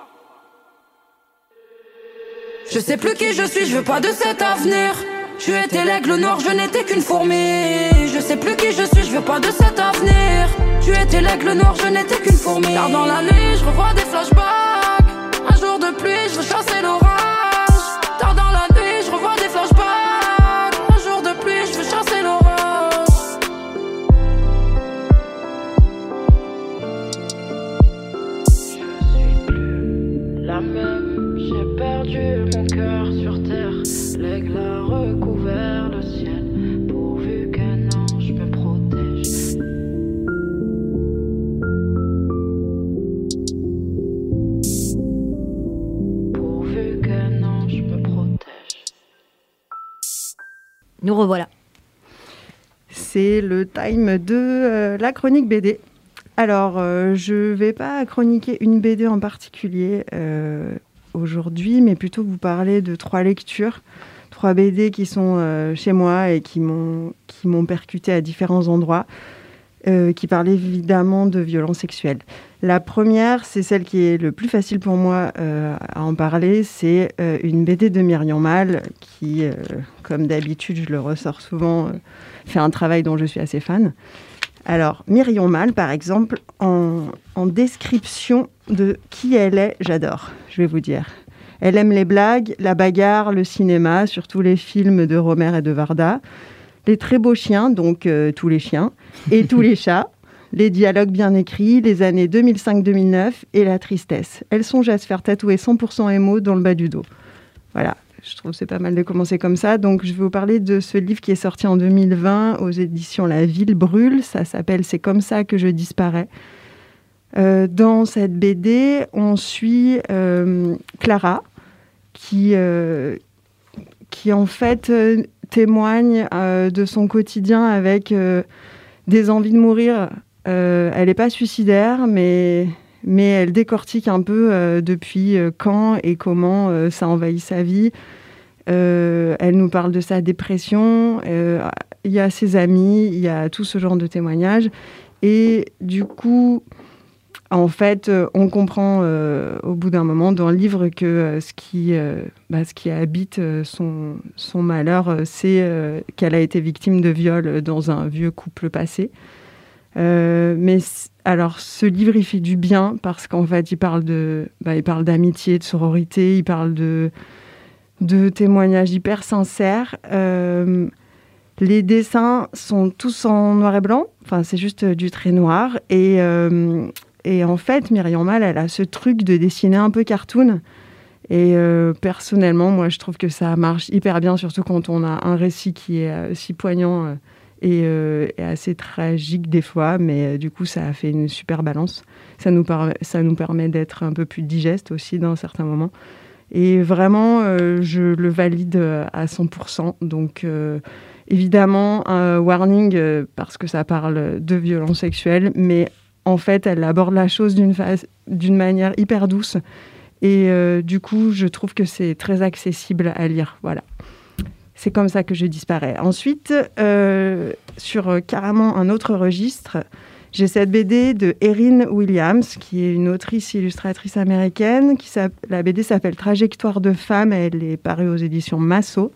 Je sais plus qui je suis, je veux pas de cet avenir. Tu étais l'aigle noir, je n'étais qu'une fourmi. Je sais plus qui je suis, je veux pas de cet avenir. Tu étais l'aigle noir, je n'étais qu'une fourmi. Tard dans la nuit, je revois des flashbacks. Un jour de pluie, je veux chasser l'orage. Tard dans la nuit, je revois des flashbacks. Un jour de pluie, je veux chasser l'orage. Je suis plus la même, j'ai perdu mon cœur sur terre. L'aigle a recouvert le ciel, pourvu qu'un ange me protège. Pourvu qu'un ange me protège. Nous revoilà. C'est le time de euh, la chronique B D. Alors, euh, je ne vais pas chroniquer une B D en particulier euh, aujourd'hui, mais plutôt vous parler de trois lectures, trois B D qui sont euh, chez moi et qui m'ont, qui m'ont percuté à différents endroits, euh, qui parlent évidemment de violences sexuelles. La première, c'est celle qui est le plus facile pour moi euh, à en parler, c'est euh, une B D de Myriam Mal, qui, euh, comme d'habitude, je le ressors souvent, euh, fait un travail dont je suis assez fan. Alors, Myriam Mal, par exemple, en, en description de qui elle est, j'adore, je vais vous dire. Elle aime les blagues, la bagarre, le cinéma, surtout les films de Romer et de Varda, les très beaux chiens, donc euh, tous les chiens, et tous les chats, les dialogues bien écrits, les années deux mille cinq deux mille neuf et la tristesse. Elle songe à se faire tatouer cent pour cent émo dans le bas du dos. Voilà. Je trouve que c'est pas mal de commencer comme ça. Donc, je vais vous parler de ce livre qui est sorti en deux mille vingt aux éditions La Ville Brûle. Ça s'appelle « C'est comme ça que je disparais ». Euh, dans cette B D, on suit euh, Clara, qui, euh, qui en fait euh, témoigne euh, de son quotidien avec euh, des envies de mourir. Euh, elle n'est pas suicidaire, mais... mais elle décortique un peu euh, depuis euh, quand et comment euh, ça envahit sa vie. Euh, elle nous parle de sa dépression, euh, il y a ses amis, il y a tout ce genre de témoignages. Et du coup, en fait, euh, on comprend euh, au bout d'un moment dans le livre que euh, ce, qui, euh, bah, ce qui habite euh, son, son malheur, euh, c'est euh, qu'elle a été victime de viol dans un vieux couple passé. Euh, mais alors, ce livre, il fait du bien parce qu'en fait, il parle de, bah, il parle d'amitié, de sororité, il parle de, de témoignages hyper sincères. Euh, les dessins sont tous en noir et blanc, enfin, c'est juste du trait noir. Et, euh, et en fait, Myriam Mal, elle a ce truc de dessiner un peu cartoon. Et euh, personnellement, moi, je trouve que ça marche hyper bien, surtout quand on a un récit qui est euh, si poignant. Euh, Et, euh, et assez tragique des fois, mais euh, du coup, ça a fait une super balance. Ça nous, par- ça nous permet d'être un peu plus digeste aussi dans certains moments. Et vraiment, euh, je le valide à cent pour cent. Donc, euh, évidemment, un warning euh, parce que ça parle de violences sexuelles, mais en fait, elle aborde la chose d'une, fa- d'une manière hyper douce. Et euh, du coup, je trouve que c'est très accessible à lire. Voilà. C'est comme ça que je disparais. Ensuite, euh, sur euh, carrément un autre registre, j'ai cette B D de Erin Williams, qui est une autrice illustratrice américaine. Qui la B D s'appelle Trajectoire de femme. Elle est parue aux éditions Massot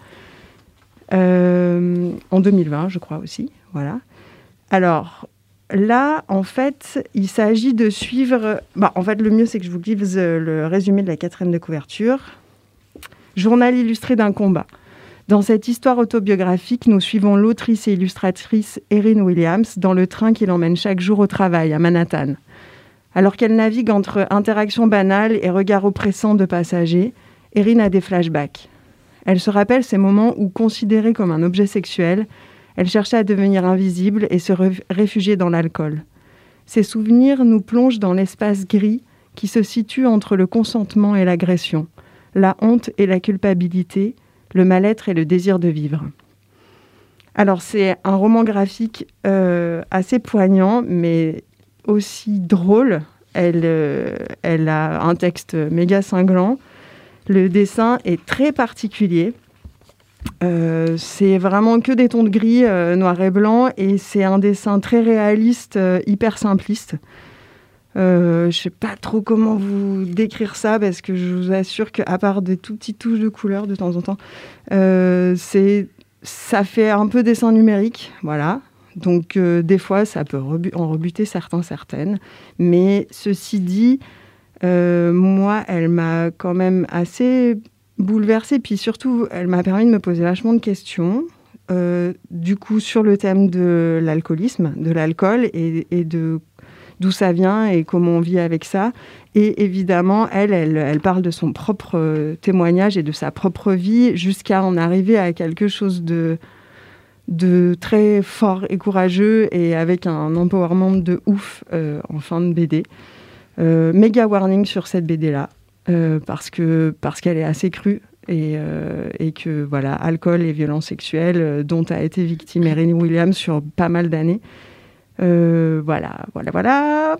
euh, en deux mille vingt, je crois aussi. Voilà. Alors là, en fait, il s'agit de suivre... Bah, en fait, le mieux, c'est que je vous lise le résumé de la quatrième de couverture. Journal illustré d'un combat. Dans cette histoire autobiographique, nous suivons l'autrice et illustratrice Erin Williams dans le train qui l'emmène chaque jour au travail, à Manhattan. Alors qu'elle navigue entre interactions banales et regards oppressants de passagers, Erin a des flashbacks. Elle se rappelle ces moments où, considérée comme un objet sexuel, elle cherchait à devenir invisible et se réfugier dans l'alcool. Ces souvenirs nous plongent dans l'espace gris qui se situe entre le consentement et l'agression, la honte et la culpabilité, le mal-être et le désir de vivre. Alors, c'est un roman graphique euh, assez poignant, mais aussi drôle. Elle, euh, elle a un texte méga cinglant. Le dessin est très particulier. Euh, c'est vraiment que des tons de gris, euh, noir et blanc, et c'est un dessin très réaliste, euh, hyper simpliste. Euh, je ne sais pas trop comment vous décrire ça, parce que je vous assure qu'à part des tout petites touches de couleur de temps en temps, euh, c'est, ça fait un peu dessin numérique, voilà. Donc, euh, des fois, ça peut rebu- en rebuter certains, certaines. Mais ceci dit, euh, moi, elle m'a quand même assez bouleversée. Puis surtout, elle m'a permis de me poser vachement de questions. Euh, du coup, sur le thème de l'alcoolisme, de l'alcool et, et de d'où ça vient et comment on vit avec ça. Et évidemment, elle, elle, elle parle de son propre témoignage et de sa propre vie jusqu'à en arriver à quelque chose de, de très fort et courageux et avec un empowerment de ouf euh, en fin de B D. Euh, méga warning sur cette B D-là, euh, parce que, parce qu'elle est assez crue et, euh, et que, voilà, alcool et violences sexuelles euh, dont a été victime Erin Williams sur pas mal d'années. Euh, voilà, voilà, voilà.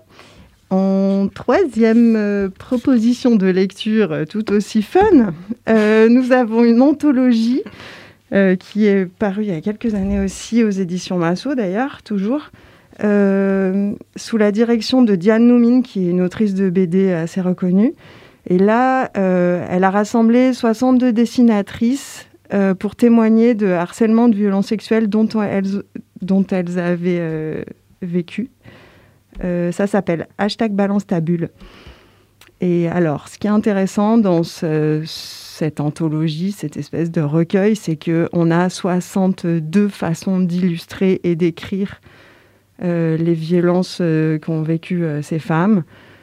En troisième euh, proposition de lecture euh, tout aussi fun, euh, nous avons une anthologie euh, qui est parue il y a quelques années aussi aux éditions Massot d'ailleurs, toujours, euh, sous la direction de Diane Noumine, qui est une autrice de B D assez reconnue. Et là, euh, elle a rassemblé soixante-deux dessinatrices euh, pour témoigner de harcèlement, de violences sexuelles dont elles, dont elles avaient euh, vécu. Euh, ça s'appelle hashtag balance ta bulle. Et alors, ce qui est intéressant dans ce, cette anthologie, cette espèce de recueil, c'est qu'on a soixante-deux façons d'illustrer et d'écrire euh, les violences euh, qu'ont vécues euh, ces femmes.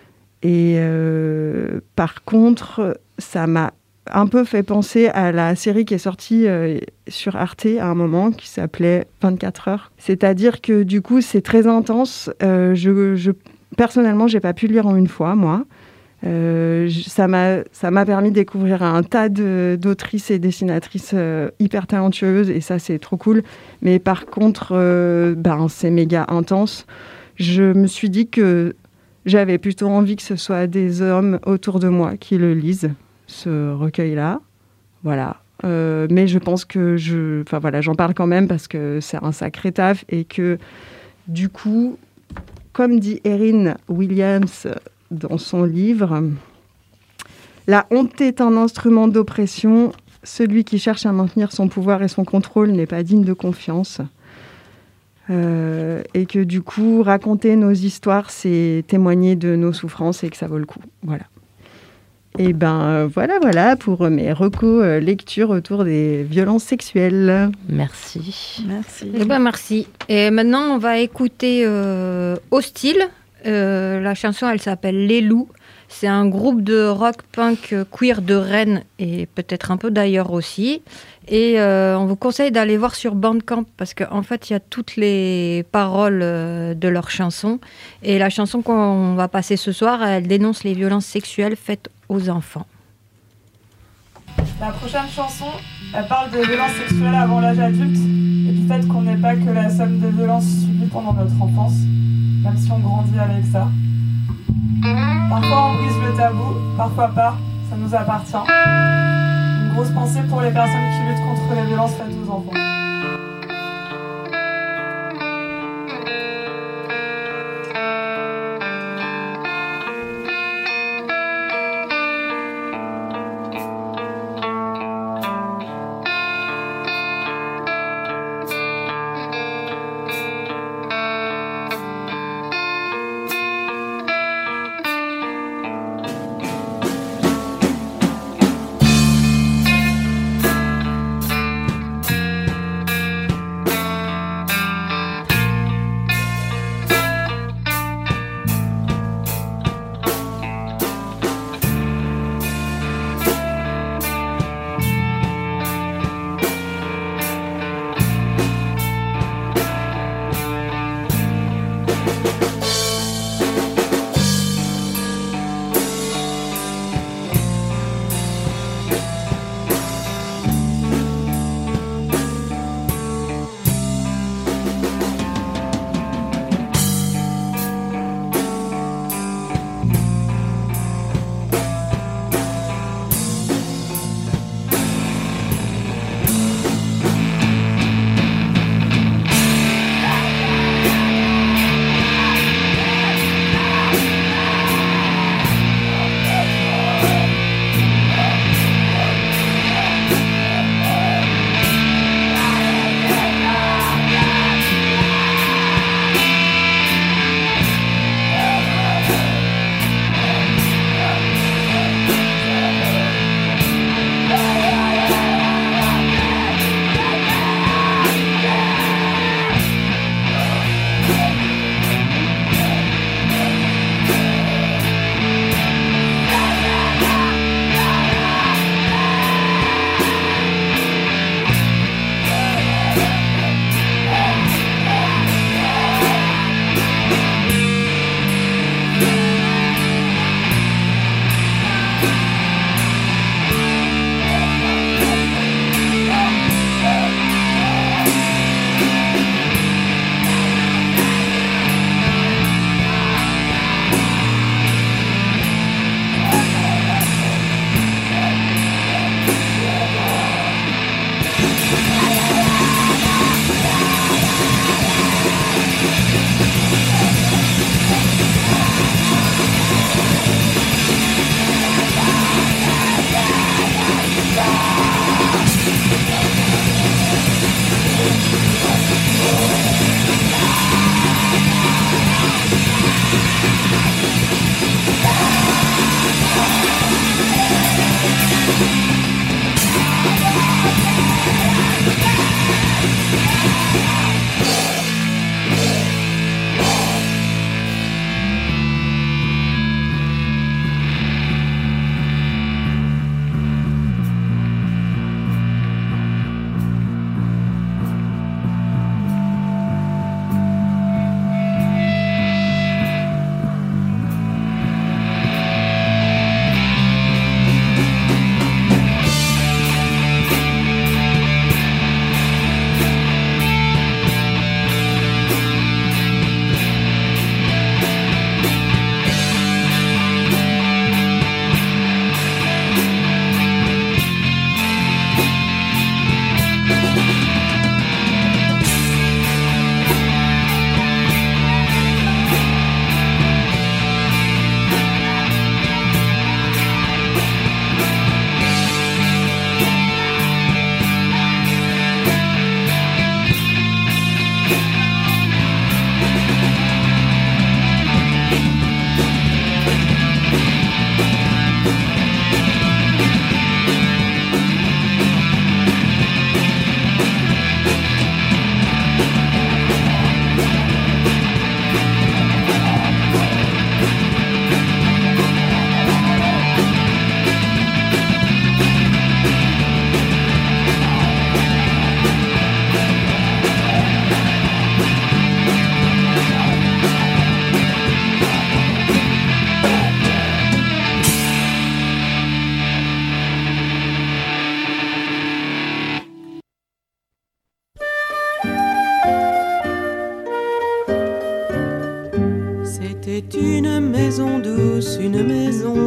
Et euh, par contre, ça m'a un peu fait penser à la série qui est sortie euh, sur Arte à un moment, qui s'appelait vingt-quatre heures. C'est-à-dire que du coup, c'est très intense. Euh, je, je, personnellement, j'ai pas pu le lire en une fois, moi. Euh, je, ça m'a, ça m'a permis de découvrir un tas de, d'autrices et dessinatrices euh, hyper talentueuses, et ça, c'est trop cool. Mais par contre, euh, ben, c'est méga intense. Je me suis dit que j'avais plutôt envie que ce soit des hommes autour de moi qui le lisent, ce recueil-là. Voilà. Euh, mais je pense que je... Enfin voilà, j'en parle quand même parce que c'est un sacré taf et que, du coup, comme dit Erin Williams dans son livre, « La honte est un instrument d'oppression. Celui qui cherche à maintenir son pouvoir et son contrôle n'est pas digne de confiance. » Euh, et que du coup, raconter nos histoires, c'est témoigner de nos souffrances et que ça vaut le coup. Voilà. Et ben euh, voilà, voilà pour mes recos euh, lectures autour des violences sexuelles. Merci. Merci. Et ben merci. Et maintenant, on va écouter euh, Hostile. Euh, la chanson, elle s'appelle Les Loups. C'est un groupe de rock punk queer de Rennes et peut-être un peu d'ailleurs aussi. Et euh, on vous conseille d'aller voir sur Bandcamp parce qu'en fait, il y a toutes les paroles euh, de leurs chansons. Et la chanson qu'on va passer ce soir, elle dénonce les violences sexuelles faites aux enfants. La prochaine chanson, elle parle de violences sexuelles avant l'âge adulte et du fait qu'on n'est pas que la somme de violences subies pendant notre enfance, même si on grandit avec ça. Parfois on brise le tabou, parfois pas, ça nous appartient. Une grosse pensée pour les personnes qui luttent contre les violences faites aux enfants.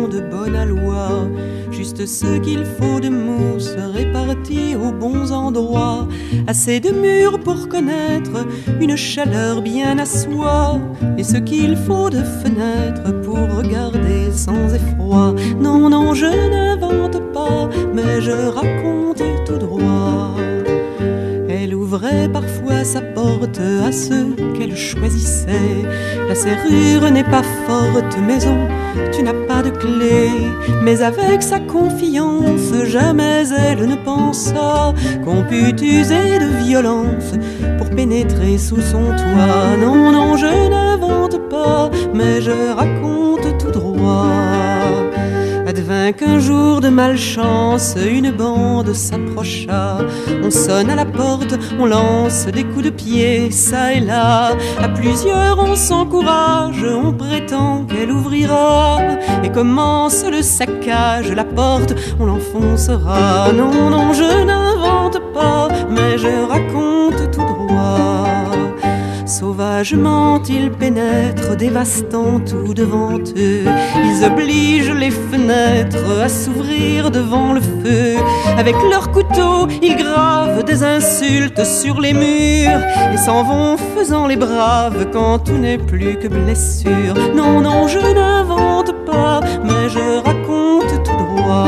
maison de bonne aloi. Juste ce qu'il faut de mousse répartie aux bons endroits. Assez de murs pour connaître une chaleur bien à soi. Et ce qu'il faut de fenêtres pour regarder sans effroi. Non, non, je n'invente pas, mais je raconte tout droit. Elle ouvrait parfois sa porte à ceux qu'elle choisissait. La serrure n'est pas forte, maison, tu n'as pas de clé. Mais avec sa confiance, jamais elle ne pensa qu'on pût user de violence pour pénétrer sous son toit. Non, non, je n'invente pas, mais je raconte tout droit. Advint qu'un jour de malchance, une bande s'approcha. On sonne à la porte, on lance des coups de pied, ça et là. À plusieurs on s'encourage, on prétend qu'elle ouvrira. Et commence le saccage, la porte, on l'enfoncera. Non, non, je n'invente pas, mais je raconte tout droit. Sauvagement ils pénètrent, dévastant tout devant eux. Ils obligent les fenêtres à s'ouvrir devant le feu. Avec leurs couteaux, ils gravent des insultes sur les murs et s'en vont faisant les braves quand tout n'est plus que blessure. Non, non, je n'invente pas, mais je raconte tout droit.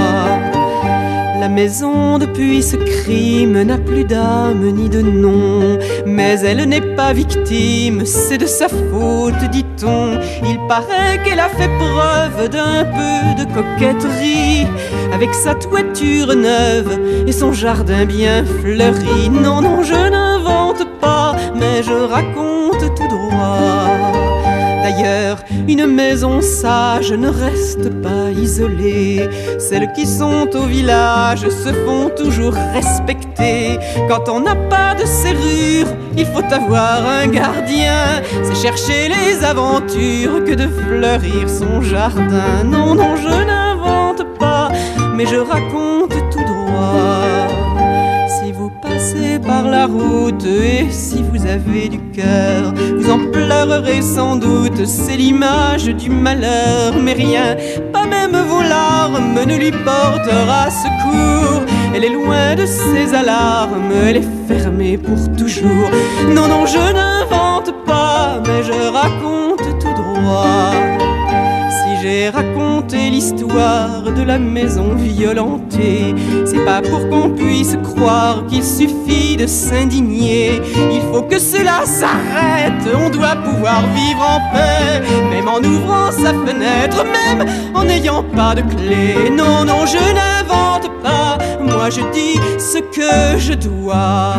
La maison depuis ce crime n'a plus d'âme ni de nom. Mais elle n'est pas victime, c'est de sa faute, dit-on. Il paraît qu'elle a fait preuve d'un peu de coquetterie avec sa toiture neuve et son jardin bien fleuri. Non, non, je n'invente pas, mais je raconte tout droit. D'ailleurs, une maison sage ne reste pas isolée. Celles qui sont au village se font toujours respecter. Quand on n'a pas de serrure, il faut avoir un gardien. C'est chercher les aventures que de fleurir son jardin. Non, non, je n'invente pas, mais je raconte tout droit. Si vous passez par la route et si vous avez du cœur, vous en pleurerez sans doute, c'est l'image du malheur. Mais rien, pas même vos larmes, ne lui portera secours. Elle est loin de ses alarmes, elle est fermée pour toujours. Non, non, je n'invente pas, mais je raconte tout droit. J'ai raconté l'histoire de la maison violentée. C'est pas pour qu'on puisse croire qu'il suffit de s'indigner. Il faut que cela s'arrête, on doit pouvoir vivre en paix. Même en ouvrant sa fenêtre, même en n'ayant pas de clé. Non, non, je n'invente pas, moi je dis ce que je dois.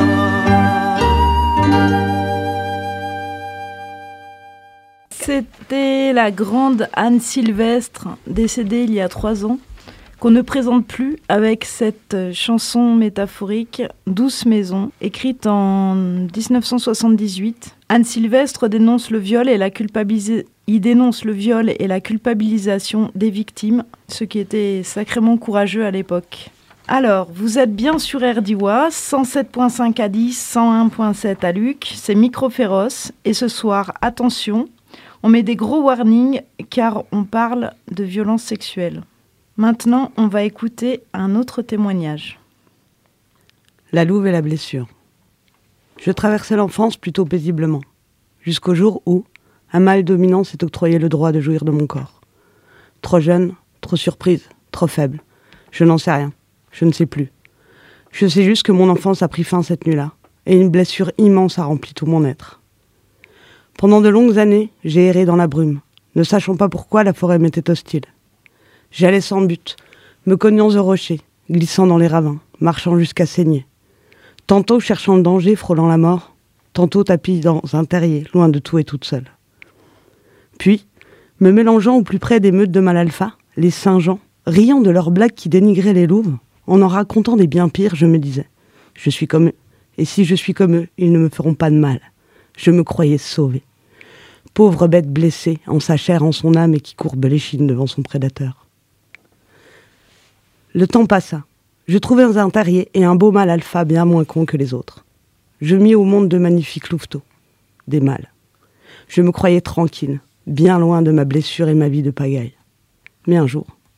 C'était la grande Anne Sylvestre, décédée il y a trois ans, qu'on ne présente plus avec cette chanson métaphorique « Douce maison », écrite en dix-neuf cent soixante-dix-huit. Anne Sylvestre dénonce le viol et la culpabilisation. Il dénonce le viol et la culpabilisation des victimes, ce qui était sacrément courageux à l'époque. Alors, vous êtes bien sur R D I W A, cent sept virgule cinq à dix, cent un virgule sept à Luc, c'est Micro Féroce, et ce soir, attention, on met des gros warnings car on parle de violences sexuelles. Maintenant, on va écouter un autre témoignage. La louve et la blessure. Je traversais l'enfance plutôt paisiblement, jusqu'au jour où un mâle dominant s'est octroyé le droit de jouir de mon corps. Trop jeune, trop surprise, trop faible. Je n'en sais rien, je ne sais plus. Je sais juste que mon enfance a pris fin cette nuit-là, et une blessure immense a rempli tout mon être. Pendant de longues années, j'ai erré dans la brume, ne sachant pas pourquoi la forêt m'était hostile. J'allais sans but, me cognant aux rochers, glissant dans les ravins, marchant jusqu'à saigner. Tantôt cherchant le danger, frôlant la mort, tantôt tapis dans un terrier, loin de tout et toute seule. Puis, me mélangeant au plus près des meutes de Malalfa, les Saint-Jean, riant de leurs blagues qui dénigraient les louves, en en racontant des bien pires, je me disais « Je suis comme eux, et si je suis comme eux, ils ne me feront pas de mal. » Je me croyais sauvée. Pauvre bête blessée, en sa chair, en son âme, et qui courbe l'échine devant son prédateur. Le temps passa. Je trouvai un terrier et un beau mâle alpha bien moins con que les autres. Je mis au monde de magnifiques louveteaux, des mâles. Je me croyais tranquille, bien loin de ma blessure et ma vie de pagaille. Mais un jour,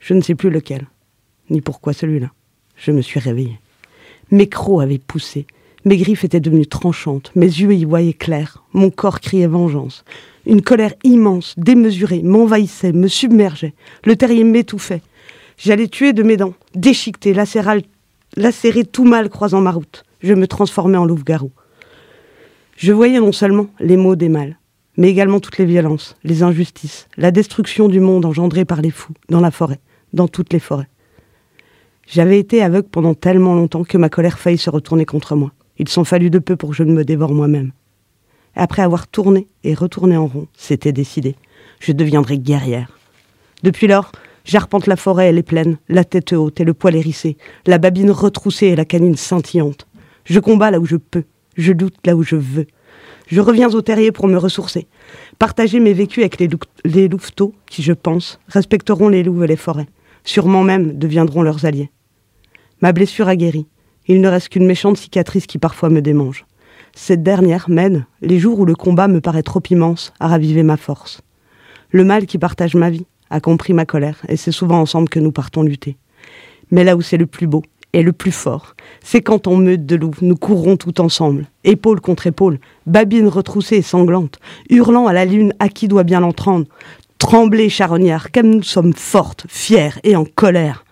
Je ne sais plus lequel, ni pourquoi celui-là. Je me suis réveillée. Mes crocs avaient poussé, mes griffes étaient devenues tranchantes, mes yeux y voyaient clair, mon corps criait vengeance. Une colère immense, démesurée, m'envahissait, me submergeait. Le terrier m'étouffait. J'allais tuer de mes dents, déchiqueter, lacérer, lacérer tout mal croisant ma route. Je me transformais en loup-garou. Je voyais non seulement les maux des mâles, mais également toutes les violences, les injustices, la destruction du monde engendrée par les fous, dans la forêt, dans toutes les forêts. J'avais été aveugle pendant tellement longtemps que ma colère faillit se retourner contre moi. Il s'en fallut de peu pour que je ne me dévore moi-même. Après avoir tourné et retourné en rond, c'était décidé. Je deviendrai guerrière. Depuis lors, j'arpente la forêt et les plaines, la tête haute et le poil hérissé, la babine retroussée et la canine scintillante. Je combats là où je peux, je doute là où je veux. Je reviens au terrier pour me ressourcer, partager mes vécus avec les, lou- les louveteaux qui, je pense, respecteront les loups et les forêts. Sûrement même deviendront leurs alliés. Ma blessure a guéri. Il ne reste qu'une méchante cicatrice qui parfois me démange. Cette dernière m'aide, les jours où le combat me paraît trop immense, à raviver ma force. Le mal qui partage ma vie a compris ma colère, et c'est souvent ensemble que nous partons lutter. Mais là où c'est le plus beau et le plus fort, c'est quand en meute de loups, nous courrons tout ensemble, épaule contre épaule, babine retroussée et sanglante, hurlant à la lune à qui doit bien l'entendre. Tremblez, charognards, comme nous sommes fortes, fières et en colère.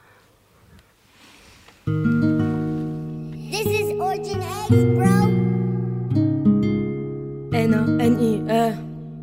This is Origin Eggs, bro. N A N I E.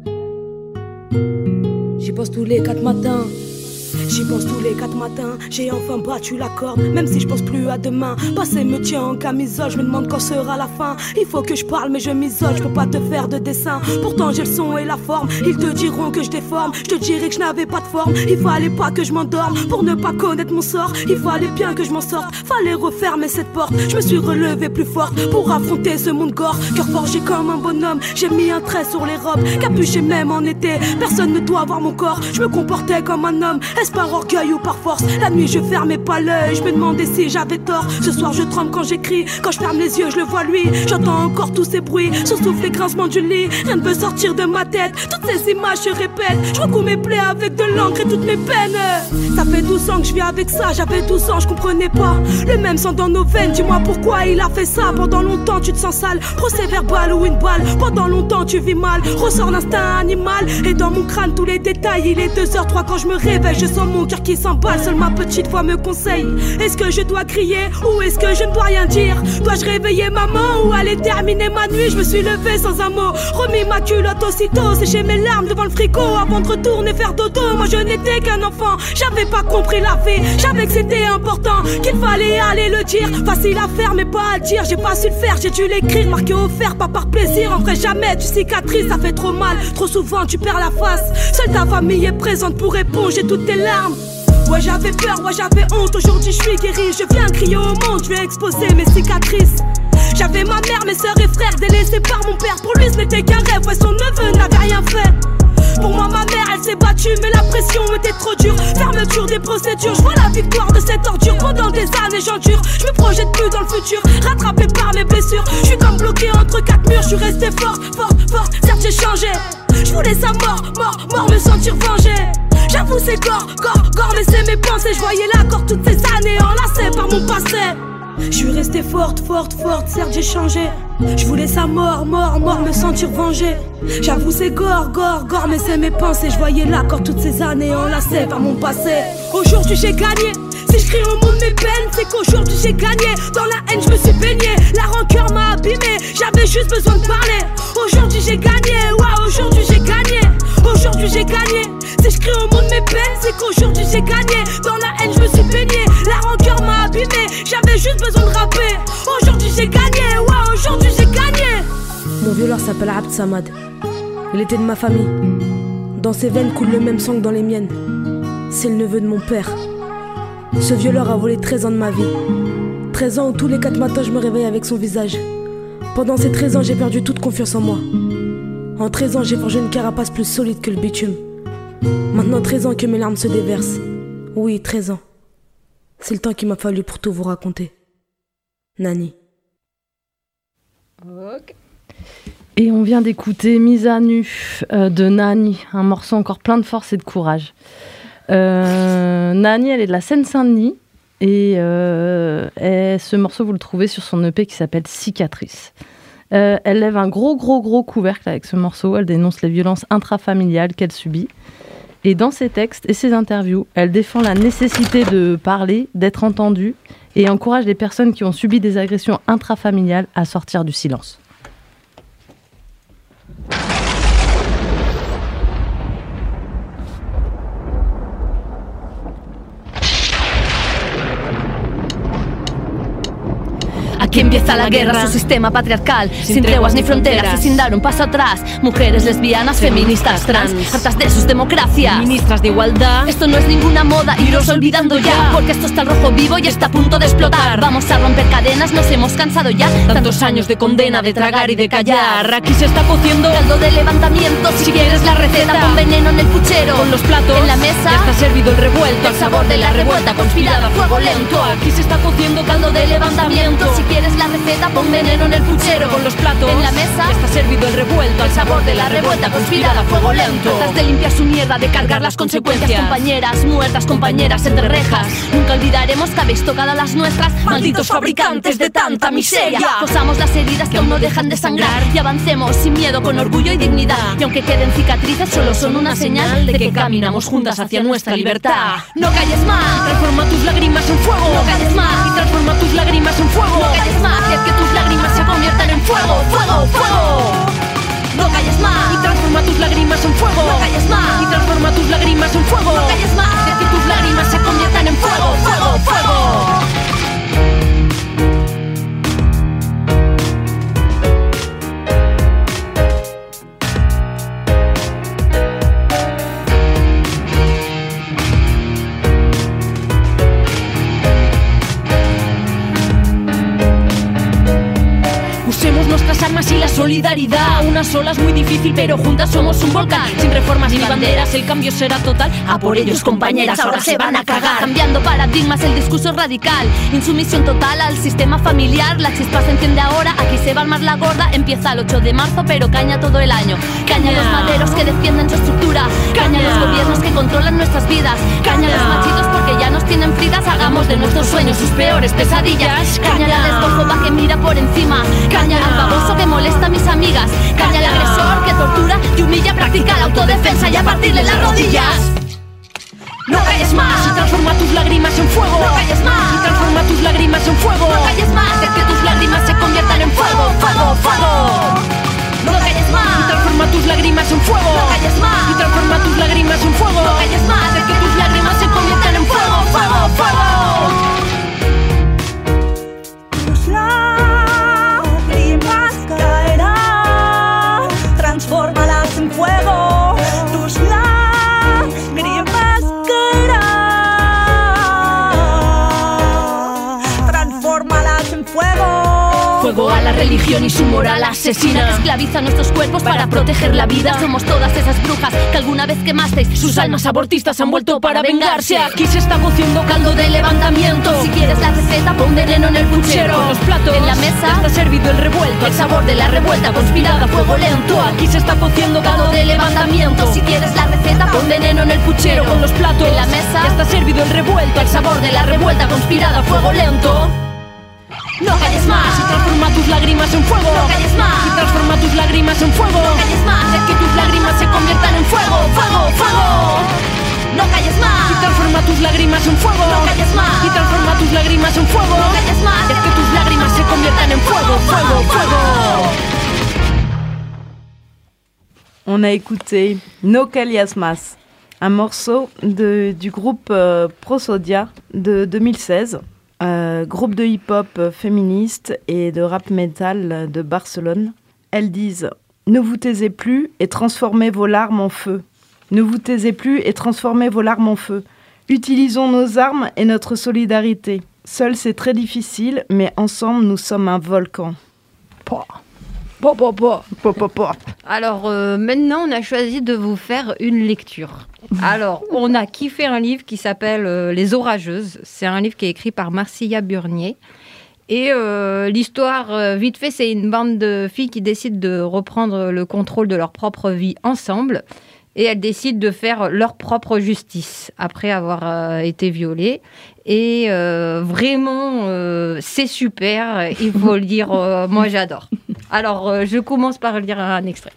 J'y pense tous les quatre matins. J'y pense tous les quatre matins, j'ai enfin battu la corde, même si je pense plus à demain. Passé me tient en camisole, je me demande quand sera la fin. Il faut que je parle mais je m'isole, je peux pas te faire de dessin. Pourtant j'ai le son et la forme, ils te diront que je déforme. Je te dirai que je n'avais pas de forme, il fallait pas que je m'endorme. Pour ne pas connaître mon sort, il fallait bien que je m'en sorte. Fallait refermer cette porte, je me suis relevée plus forte pour affronter ce monde gore. Cœur forgé comme un bonhomme, j'ai mis un trait sur les robes, capuché même en été. Personne ne doit voir mon corps, je me comportais comme un homme. Est-ce par orgueil ou par force? La nuit je fermais pas l'œil, je me demandais si j'avais tort. Ce soir je tremble quand j'écris, quand je ferme les yeux je le vois lui. J'entends encore tous ces bruits, je souffle les grincements du lit. Rien ne peut sortir de ma tête, toutes ces images se répètent. Je recoue mes plaies avec de l'encre et toutes mes peines. Ça fait douze ans que je vis avec ça, j'avais douze ans, je comprenais pas. Le même sang dans nos veines, dis-moi pourquoi il a fait ça. Pendant longtemps tu te sens sale, procès verbal ou une balle. Pendant longtemps tu vis mal, ressort l'instinct animal. Et dans mon crâne tous les détails, il est deux heures trois quand je me réveille. Je sens mon cœur qui s'emballe, seule ma petite voix me conseille. Est-ce que je dois crier ou est-ce que je ne dois rien dire? Dois-je réveiller maman ou aller terminer ma nuit? Je me suis levée sans un mot, remis ma culotte aussitôt, séché mes larmes devant le frigo avant de retourner faire dodo. Moi je n'étais qu'un enfant, j'avais pas compris la vie, j'avais que c'était important, qu'il fallait aller le dire. Facile à faire mais pas à dire, j'ai pas su le faire, j'ai dû l'écrire, marqué au fer, pas par plaisir. En vrai jamais tu cicatrices, ça fait trop mal, trop souvent tu perds la face. Seule ta famille est présente pour éponger toutes tes larmes. Ouais j'avais peur, ouais j'avais honte, aujourd'hui je suis guérie. Je viens crier au monde, je vais exposer mes cicatrices. J'avais ma mère, mes sœurs et frères délaissés par mon père. Pour lui ce n'était qu'un rêve, ouais son neveu n'avait rien fait. Pour moi ma mère elle s'est battue mais la pression était trop dure. Fermeture des procédures, je vois la victoire de cette ordure. Pendant des années j'endure, je me projette plus dans le futur, rattrapé par mes blessures. Je suis comme bloqué entre quatre murs, je suis resté fort, fort, fort. Certes j'ai changé, je voulais sa mort, mort, mort, me sentir vengé. J'avoue c'est gore, gore, gore, mais c'est mes pensées. Je voyais l'accord toutes ces années enlacées par mon passé. Je suis restée forte, forte, forte, certes j'ai changé. Je voulais sa mort, mort, mort, me sentir vengé. J'avoue c'est gore, gore, gore, mais c'est mes pensées. Je voyais l'accord toutes ces années enlacées par mon passé. Aujourd'hui j'ai gagné, si je crie au monde mes peines, c'est qu'aujourd'hui j'ai gagné. Dans la haine je me suis baigné, la rancœur m'a abîmé. J'avais juste besoin de parler. Aujourd'hui j'ai gagné, ouais aujourd'hui j'ai gagné. Aujourd'hui j'ai gagné, si je crie au monde mes peines, c'est qu'aujourd'hui j'ai gagné. Dans la haine je me suis baigné, la rancœur m'a abîmé. J'avais juste besoin de rapper. Aujourd'hui j'ai gagné, ouais aujourd'hui j'ai gagné. Mon violeur s'appelle Abd Samad. Il était de ma famille. Dans ses veines coule le même sang que dans les miennes. C'est le neveu de mon père. Ce violeur a volé treize ans de ma vie. treize ans où tous les quatre matins je me réveille avec son visage. Pendant ces treize ans j'ai perdu toute confiance en moi. En treize ans j'ai forgé une carapace plus solide que le bitume. Maintenant treize ans que mes larmes se déversent. Oui, treize ans. C'est le temps qu'il m'a fallu pour tout vous raconter. Nani. Ok. Et on vient d'écouter Mise à nu euh, de Nani, un morceau encore plein de force et de courage. Euh, Nani, elle est de la Seine-Saint-Denis. Et, euh, et ce morceau, vous le trouvez sur son E P qui s'appelle Cicatrice. Euh, elle lève un gros, gros, gros couvercle avec ce morceau. Elle dénonce les violences intrafamiliales qu'elle subit. Et dans ses textes et ses interviews, elle défend la nécessité de parler, d'être entendue et encourage les personnes qui ont subi des agressions intrafamiliales à sortir du silence. Aquí empieza la guerra, su sistema patriarcal, sin treguas ni fronteras y sin dar un paso atrás. Mujeres lesbianas, feministas, trans, hartas de sus democracias, ministras de igualdad. Esto no es ninguna moda, iros olvidando ya, porque esto está al rojo vivo y está a punto de explotar. Vamos a romper cadenas, nos hemos cansado ya. Tantos años de condena, de tragar y de callar. Aquí se está cociendo caldo de levantamiento. Si quieres la receta, pon veneno en el puchero. Con los platos en la mesa, ya está servido el revuelto. El sabor de la revuelta conspirada a fuego lento. Aquí se está cociendo caldo de levantamiento. Si quieres la receta, pon veneno en el puchero. Con los platos en la mesa, ya está servido el revuelto. Al sabor de la revuelta conspirada a fuego lento. Hartas de limpiar su mierda, de cargar las consecuencias. Compañeras muertas, compañeras entre rejas. Nunca olvidaremos que habéis tocado las nuestras. Malditos fabricantes de tanta miseria. Cosamos las heridas que aún no dejan de sangrar. Y avancemos sin miedo, con orgullo y dignidad. Y aunque queden cicatrices, solo son una señal de que caminamos juntas hacia nuestra libertad. No calles más, transforma tus lágrimas en fuego. No calles más, y transforma tus lágrimas en fuego. No calles más, y haz que tus lágrimas se conviertan en fuego, fuego, fuego. No calles más, y transforma tus lágrimas en fuego. No calles más, y transforma tus lágrimas en fuego. No calles más, y haz que tus lágrimas se conviertan en fuego, fuego, fuego. Usemos nuestras armas y la solidaridad. Una sola es muy difícil, pero juntas somos un volcán. Sin reformas ni banderas, el cambio será total. A por ellos, compañeras, ahora se van a cagar. Cambiando paradigmas, el discurso es radical. Insumisión total al sistema familiar. La chispa se enciende ahora, aquí se va más la gorda. Empieza el ocho de marzo, pero caña todo el año. Caña a los maderos que defienden su estructura. Caña a los gobiernos que controlan nuestras vidas. Caña a los machitos porque ya nos tienen fritas. Hagamos de nuestros sueños sus peores pesadillas. Caña a la despojoba que mira por encima. Caña al baboso que molesta a mis amigas. Caña al agresor que tortura y humilla. Practica la autodefensa y a partirle las rodillas. No calles más, y transforma tus lágrimas en fuego. No calles más, y transforma tus lágrimas en fuego. No calles más, haz que tus lágrimas se conviertan en fuego, fuego, fuego. No calles más, y transforma tus lágrimas en fuego. No calles más, y transforma tus lágrimas en fuego. No calles más, haz que tus lágrimas se conviertan en fuego, fuego, fuego. Transfórmalas en fuego, tus lágrimas caerán. Transfórmalas en fuego. Fuego a la religión y su moral asesina. Esclaviza nuestros cuerpos para proteger la vida. Somos todas esas brujas que alguna vez quemasteis. Sus almas abortistas han vuelto para vengarse. Aquí se está cociendo caldo de levantamiento. Si quieres la receta, pon veneno en el puchero. Con los platos en la mesa, ya está servido el revuelto. El sabor de la revuelta conspirada a fuego lento. Aquí se está cociendo caldo de levantamiento. Si quieres la receta, pon veneno en el puchero. Con los platos en la mesa, ya está servido el revuelto. El sabor de la revuelta conspirada a fuego lento. No calles más, y transforma tus lágrimas en fuego. No calles más, y transforma tus lágrimas en fuego. No calles más, haz que tus lágrimas se conviertan en fuego, fuego, fuego. No calles más, y transforma tus lágrimas en fuego. No calles más, y transforma tus lágrimas en fuego. No calles más, haz que tus lágrimas se conviertan en fuego, fuego, fuego. On a écouté No Calles Más, un morceau de, du groupe euh, Prosodia de deux mille seize. Euh, groupe de hip-hop féministe et de rap metal de Barcelone. Elles disent « Ne vous taisez plus et transformez vos larmes en feu. Ne vous taisez plus et transformez vos larmes en feu. Utilisons nos armes et notre solidarité. Seul c'est très difficile, mais ensemble nous sommes un volcan. » Bon, bon, bon. Po, po, po. Alors euh, maintenant, on a choisi de vous faire une lecture. Alors, on a kiffé un livre qui s'appelle euh, Les Orageuses. C'est un livre qui est écrit par Marcilla Burnier. Et euh, l'histoire, euh, vite fait, c'est une bande de filles qui décident de reprendre le contrôle de leur propre vie ensemble. et elles décident de faire leur propre justice après avoir euh, été violées. Et euh, vraiment, euh, c'est super, il faut le dire, euh, moi j'adore. Alors, euh, je commence par lire un extrait.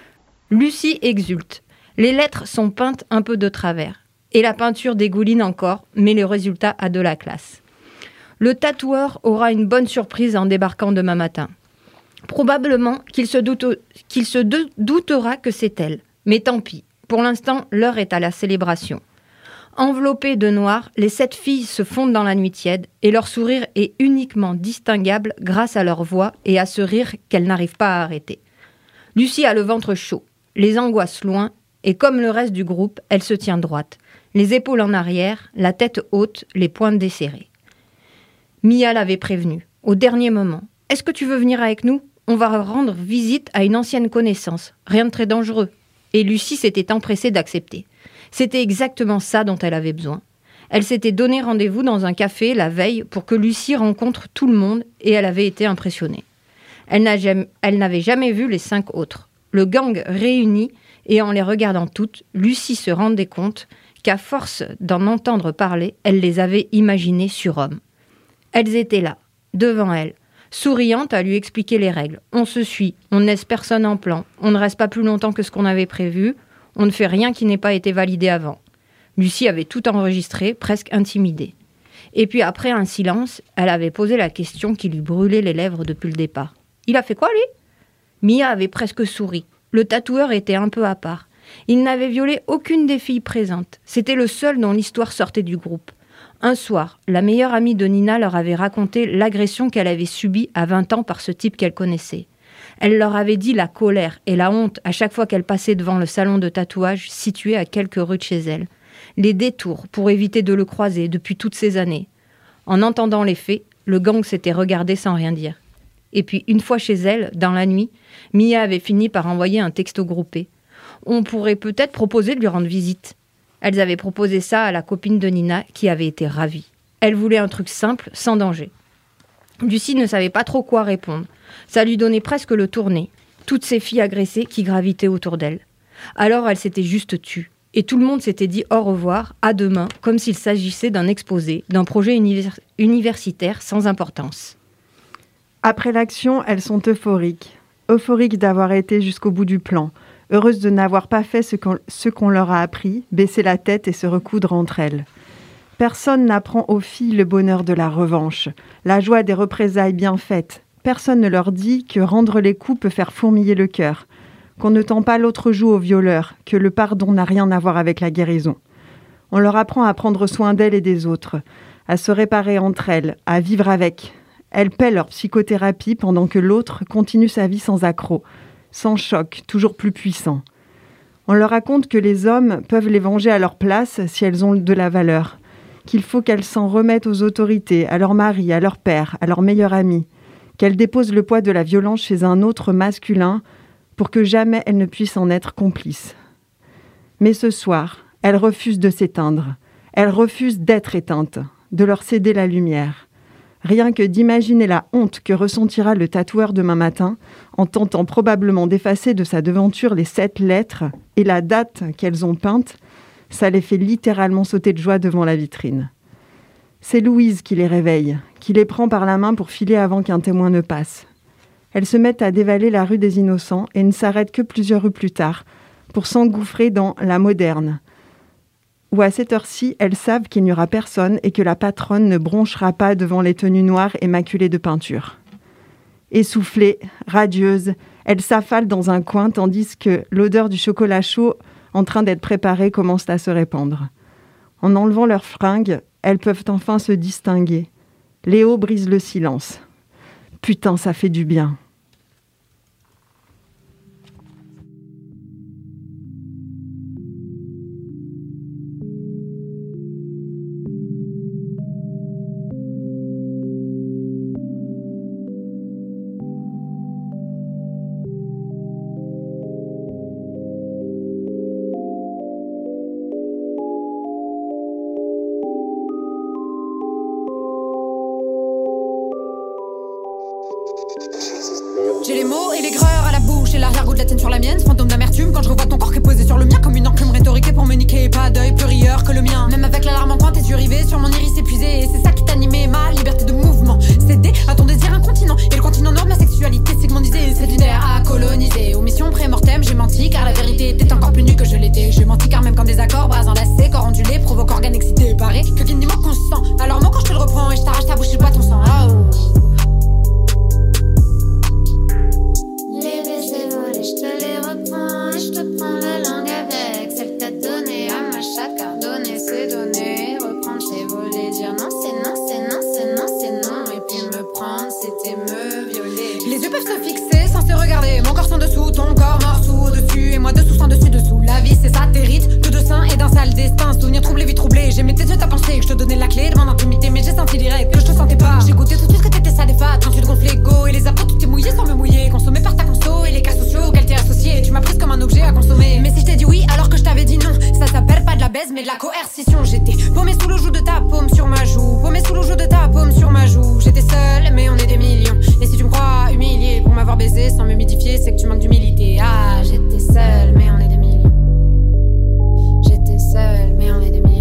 Lucie exulte. Les lettres sont peintes un peu de travers. Et la peinture dégouline encore, mais le résultat a de la classe. Le tatoueur aura une bonne surprise en débarquant demain matin. Probablement qu'il se, doute, qu'il se de, doutera que c'est elle. Mais tant pis, pour l'instant, l'heure est à la célébration. Enveloppées de noir, les sept filles se fondent dans la nuit tiède et leur sourire est uniquement distinguable grâce à leur voix et à ce rire qu'elles n'arrivent pas à arrêter. Lucie a le ventre chaud, les angoisses loin et comme le reste du groupe, elle se tient droite, les épaules en arrière, la tête haute, les poings desserrés. Mia l'avait prévenue, au dernier moment. « Est-ce que tu veux venir avec nous ? On va rendre visite à une ancienne connaissance, rien de très dangereux. » Et Lucie s'était empressée d'accepter. C'était exactement ça dont elle avait besoin. Elle s'était donné rendez-vous dans un café la veille pour que Lucie rencontre tout le monde et elle avait été impressionnée. Elle, n'a jamais, elle n'avait jamais vu les cinq autres. Le gang réuni et en les regardant toutes, Lucie se rendait compte qu'à force d'en entendre parler, elle les avait imaginées surhommes. Elles étaient là, devant elle, souriantes à lui expliquer les règles. On se suit, on ne laisse personne en plan, on ne reste pas plus longtemps que ce qu'on avait prévu, on ne fait rien qui n'ait pas été validé avant. Lucie avait tout enregistré, presque intimidée. Et puis après un silence, elle avait posé la question qui lui brûlait les lèvres depuis le départ. « Il a fait quoi, lui ?» Mia avait presque souri. Le tatoueur était un peu à part. Il n'avait violé aucune des filles présentes. C'était le seul dont l'histoire sortait du groupe. Un soir, la meilleure amie de Nina leur avait raconté l'agression qu'elle avait subie à vingt ans par ce type qu'elle connaissait. Elle leur avait dit la colère et la honte à chaque fois qu'elle passait devant le salon de tatouage situé à quelques rues de chez elle. Les détours pour éviter de le croiser depuis toutes ces années. En entendant les faits, le gang s'était regardé sans rien dire. Et puis, une fois chez elle, dans la nuit, Mia avait fini par envoyer un texto groupé. On pourrait peut-être proposer de lui rendre visite. Elles avaient proposé ça à la copine de Nina, qui avait été ravie. Elle voulait un truc simple, sans danger. Lucie ne savait pas trop quoi répondre. Ça lui donnait presque le tournis. Toutes ces filles agressées qui gravitaient autour d'elle. Alors elle s'était juste tue. Et tout le monde s'était dit au revoir, à demain, comme s'il s'agissait d'un exposé, d'un projet univers- universitaire sans importance. Après l'action, elles sont euphoriques. Euphoriques d'avoir été jusqu'au bout du plan. Heureuses de n'avoir pas fait ce qu'on, ce qu'on leur a appris, baisser la tête et se recoudre entre elles. Personne n'apprend aux filles le bonheur de la revanche, la joie des représailles bien faites. Personne ne leur dit que rendre les coups peut faire fourmiller le cœur, qu'on ne tend pas l'autre joue au violeur, que le pardon n'a rien à voir avec la guérison. On leur apprend à prendre soin d'elles et des autres, à se réparer entre elles, à vivre avec. Elles paient leur psychothérapie pendant que l'autre continue sa vie sans accroc, sans choc, toujours plus puissant. On leur raconte que les hommes peuvent les venger à leur place si elles ont de la valeur, qu'il faut qu'elles s'en remettent aux autorités, à leur mari, à leur père, à leur meilleur ami, qu'elles déposent le poids de la violence chez un autre masculin pour que jamais elles ne puissent en être complices. Mais ce soir, elles refusent de s'éteindre, elles refusent d'être éteintes, de leur céder la lumière. Rien que d'imaginer la honte que ressentira le tatoueur demain matin en tentant probablement d'effacer de sa devanture les sept lettres et la date qu'elles ont peinte, ça les fait littéralement sauter de joie devant la vitrine. C'est Louise qui les réveille, qui les prend par la main pour filer avant qu'un témoin ne passe. Elles se mettent à dévaler la rue des Innocents et ne s'arrêtent que plusieurs rues plus tard pour s'engouffrer dans la Moderne, où à cette heure-ci, elles savent qu'il n'y aura personne et que la patronne ne bronchera pas devant les tenues noires et maculées de peinture. Essoufflées, radieuses, elles s'affalent dans un coin tandis que l'odeur du chocolat chaud en train d'être préparé commence à se répandre. En enlevant leurs fringues, elles peuvent enfin se distinguer. Léo brise le silence. Putain, ça fait du bien. J'ai les mots et l'aigreur à la bouche. bouche et l'arrière-goût de la tienne sur la mienne. Fantôme d'amertume quand je revois ton corps qui est posé sur le mien. Comme une enclume rhétorique pour me niquer. Pas d'œil plus rieur que le mien. Même avec l'alarme en coin, tes yeux rivés sur mon iris épuisé. Et c'est ça qui t'animait, ma liberté de mouvement. Céder à ton désir incontinent. Et le continent nord de ma sexualité segmentisée. C'est une terre à coloniser. Aux missions pré-mortem, j'ai menti car la vérité était encore plus nue que je l'étais. J'ai menti car même quand des accords, bras enlacés, corps ondulés, provoquent organes excités. Pareil que qui n'y manque constant. Alors moi quand je te le reprends et je t'arrache ta bouche, je bois ton sang. Oh. Les baisers volés, je te les reprends et je te prends la langue avec celle que t'as donnée à ma chatte, car donner c'est donner. Reprendre c'est voler, dire non c'est non, c'est non, c'est non, c'est non. Et puis me prendre c'était me violer. Les yeux peuvent se fixer sans se regarder. Mon corps sans dessous, ton corps mort sous au-dessus. Et moi dessous sans dessus dessous. La vie c'est ça, tes rites, que de sein et d'un sale destin. Souvenir troublé, vie troublée. J'ai mis tes yeux, t'as pensé que je te donnais la clé de mon intimité. Mais j'ai senti direct que je te sentais pas. J'ai goûté tout de suite que t'étais ça des fats. Quand tu te gonfles l'ego et les abdos, tout est mouillé sans me mouiller. Consommé par ta conso et les cas sociaux auxquels t'es associé. Tu m'as prise comme un objet à consommer. Mais si je t'ai dit oui alors que je t'avais dit non, ça s'appelle pas de la baise mais de la coercition. J'étais paumée sous le joug de ta paume sur ma joue. Paumée sous le joug de ta paume sur ma joue. J'étais seule mais on est des millions. Et si tu me crois humilié pour m'avoir baisé sans me mythifier, c'est que tu manques d'humilité. Ah, j'étais seule mais on est des millions. J'étais seule mais on est des millions.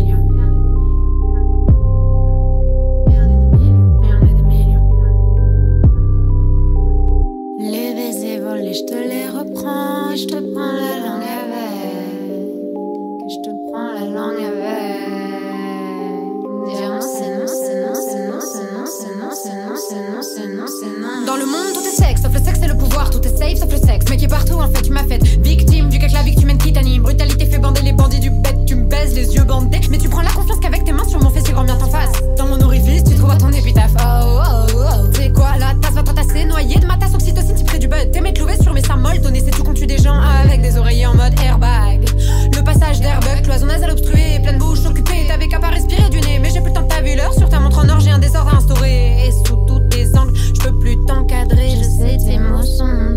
Les baisers volés, je te les reprends, je te prends la langue avec, je te prends la langue avec. Dire non c'est non, c'est non, c'est non, c'est non, c'est non, c'est non, c'est non, c'est non, c'est non. Dans le monde tout est sexe, sauf le sexe et le pouvoir. Tout est safe sauf le sexe, mais qui est partout en fait. Tu m'as fait victime du cac, la victime qui t'anime. Brutalité fait bander les bandits du bête. Tu me baises les yeux bandés, mais tu prends la confiance qu'avec tes mains sur mon fessier grand bien t'en face. Dans mon orifice tu trouves ton épitaphe. Oh oh oh, c'est quoi la tasse va t'entasser, noyée de ma tasse oxytocine si près du bud. T'aimais te louer sur mes seins molles, donner c'est tout qu'on tue des gens avec des oreillers en mode airbag. Le passage d'airbug, cloison nasale obstruée, pleine bouche occupée. T'avais qu'à pas respirer du nez, mais j'ai plus le temps de ta vu l'heure. Sur ta montre en or j'ai un désordre instauré. Et sous tous tes angles, je peux plus t'encadrer. Je sais tes mots sont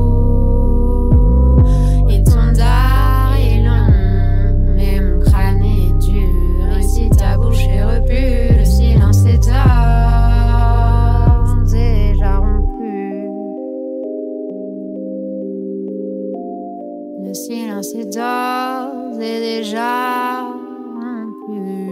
doux et ton dard est long, mais mon crâne est dur. Et si ta bouche est repue, le silence est d'or déjà rompu. Le silence est d'or et déjà rompu.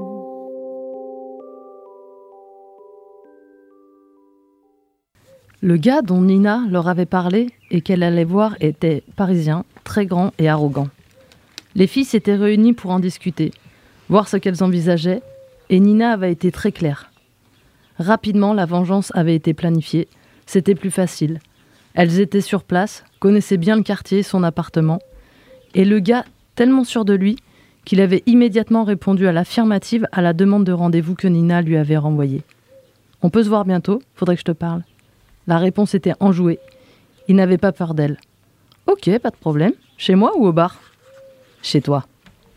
Le gars dont Nina leur avait parlé et qu'elle allait voir était parisien, très grand et arrogant. Les filles s'étaient réunies pour en discuter, voir ce qu'elles envisageaient, et Nina avait été très claire. Rapidement, la vengeance avait été planifiée, c'était plus facile. Elles étaient sur place, connaissaient bien le quartier, son appartement, et le gars, tellement sûr de lui, qu'il avait immédiatement répondu à l'affirmative à la demande de rendez-vous que Nina lui avait renvoyée. « On peut se voir bientôt ? Faudrait que je te parle. » La réponse était enjouée. Il n'avait pas peur d'elle. « Ok, pas de problème. Chez moi ou au bar ?»« Chez toi. »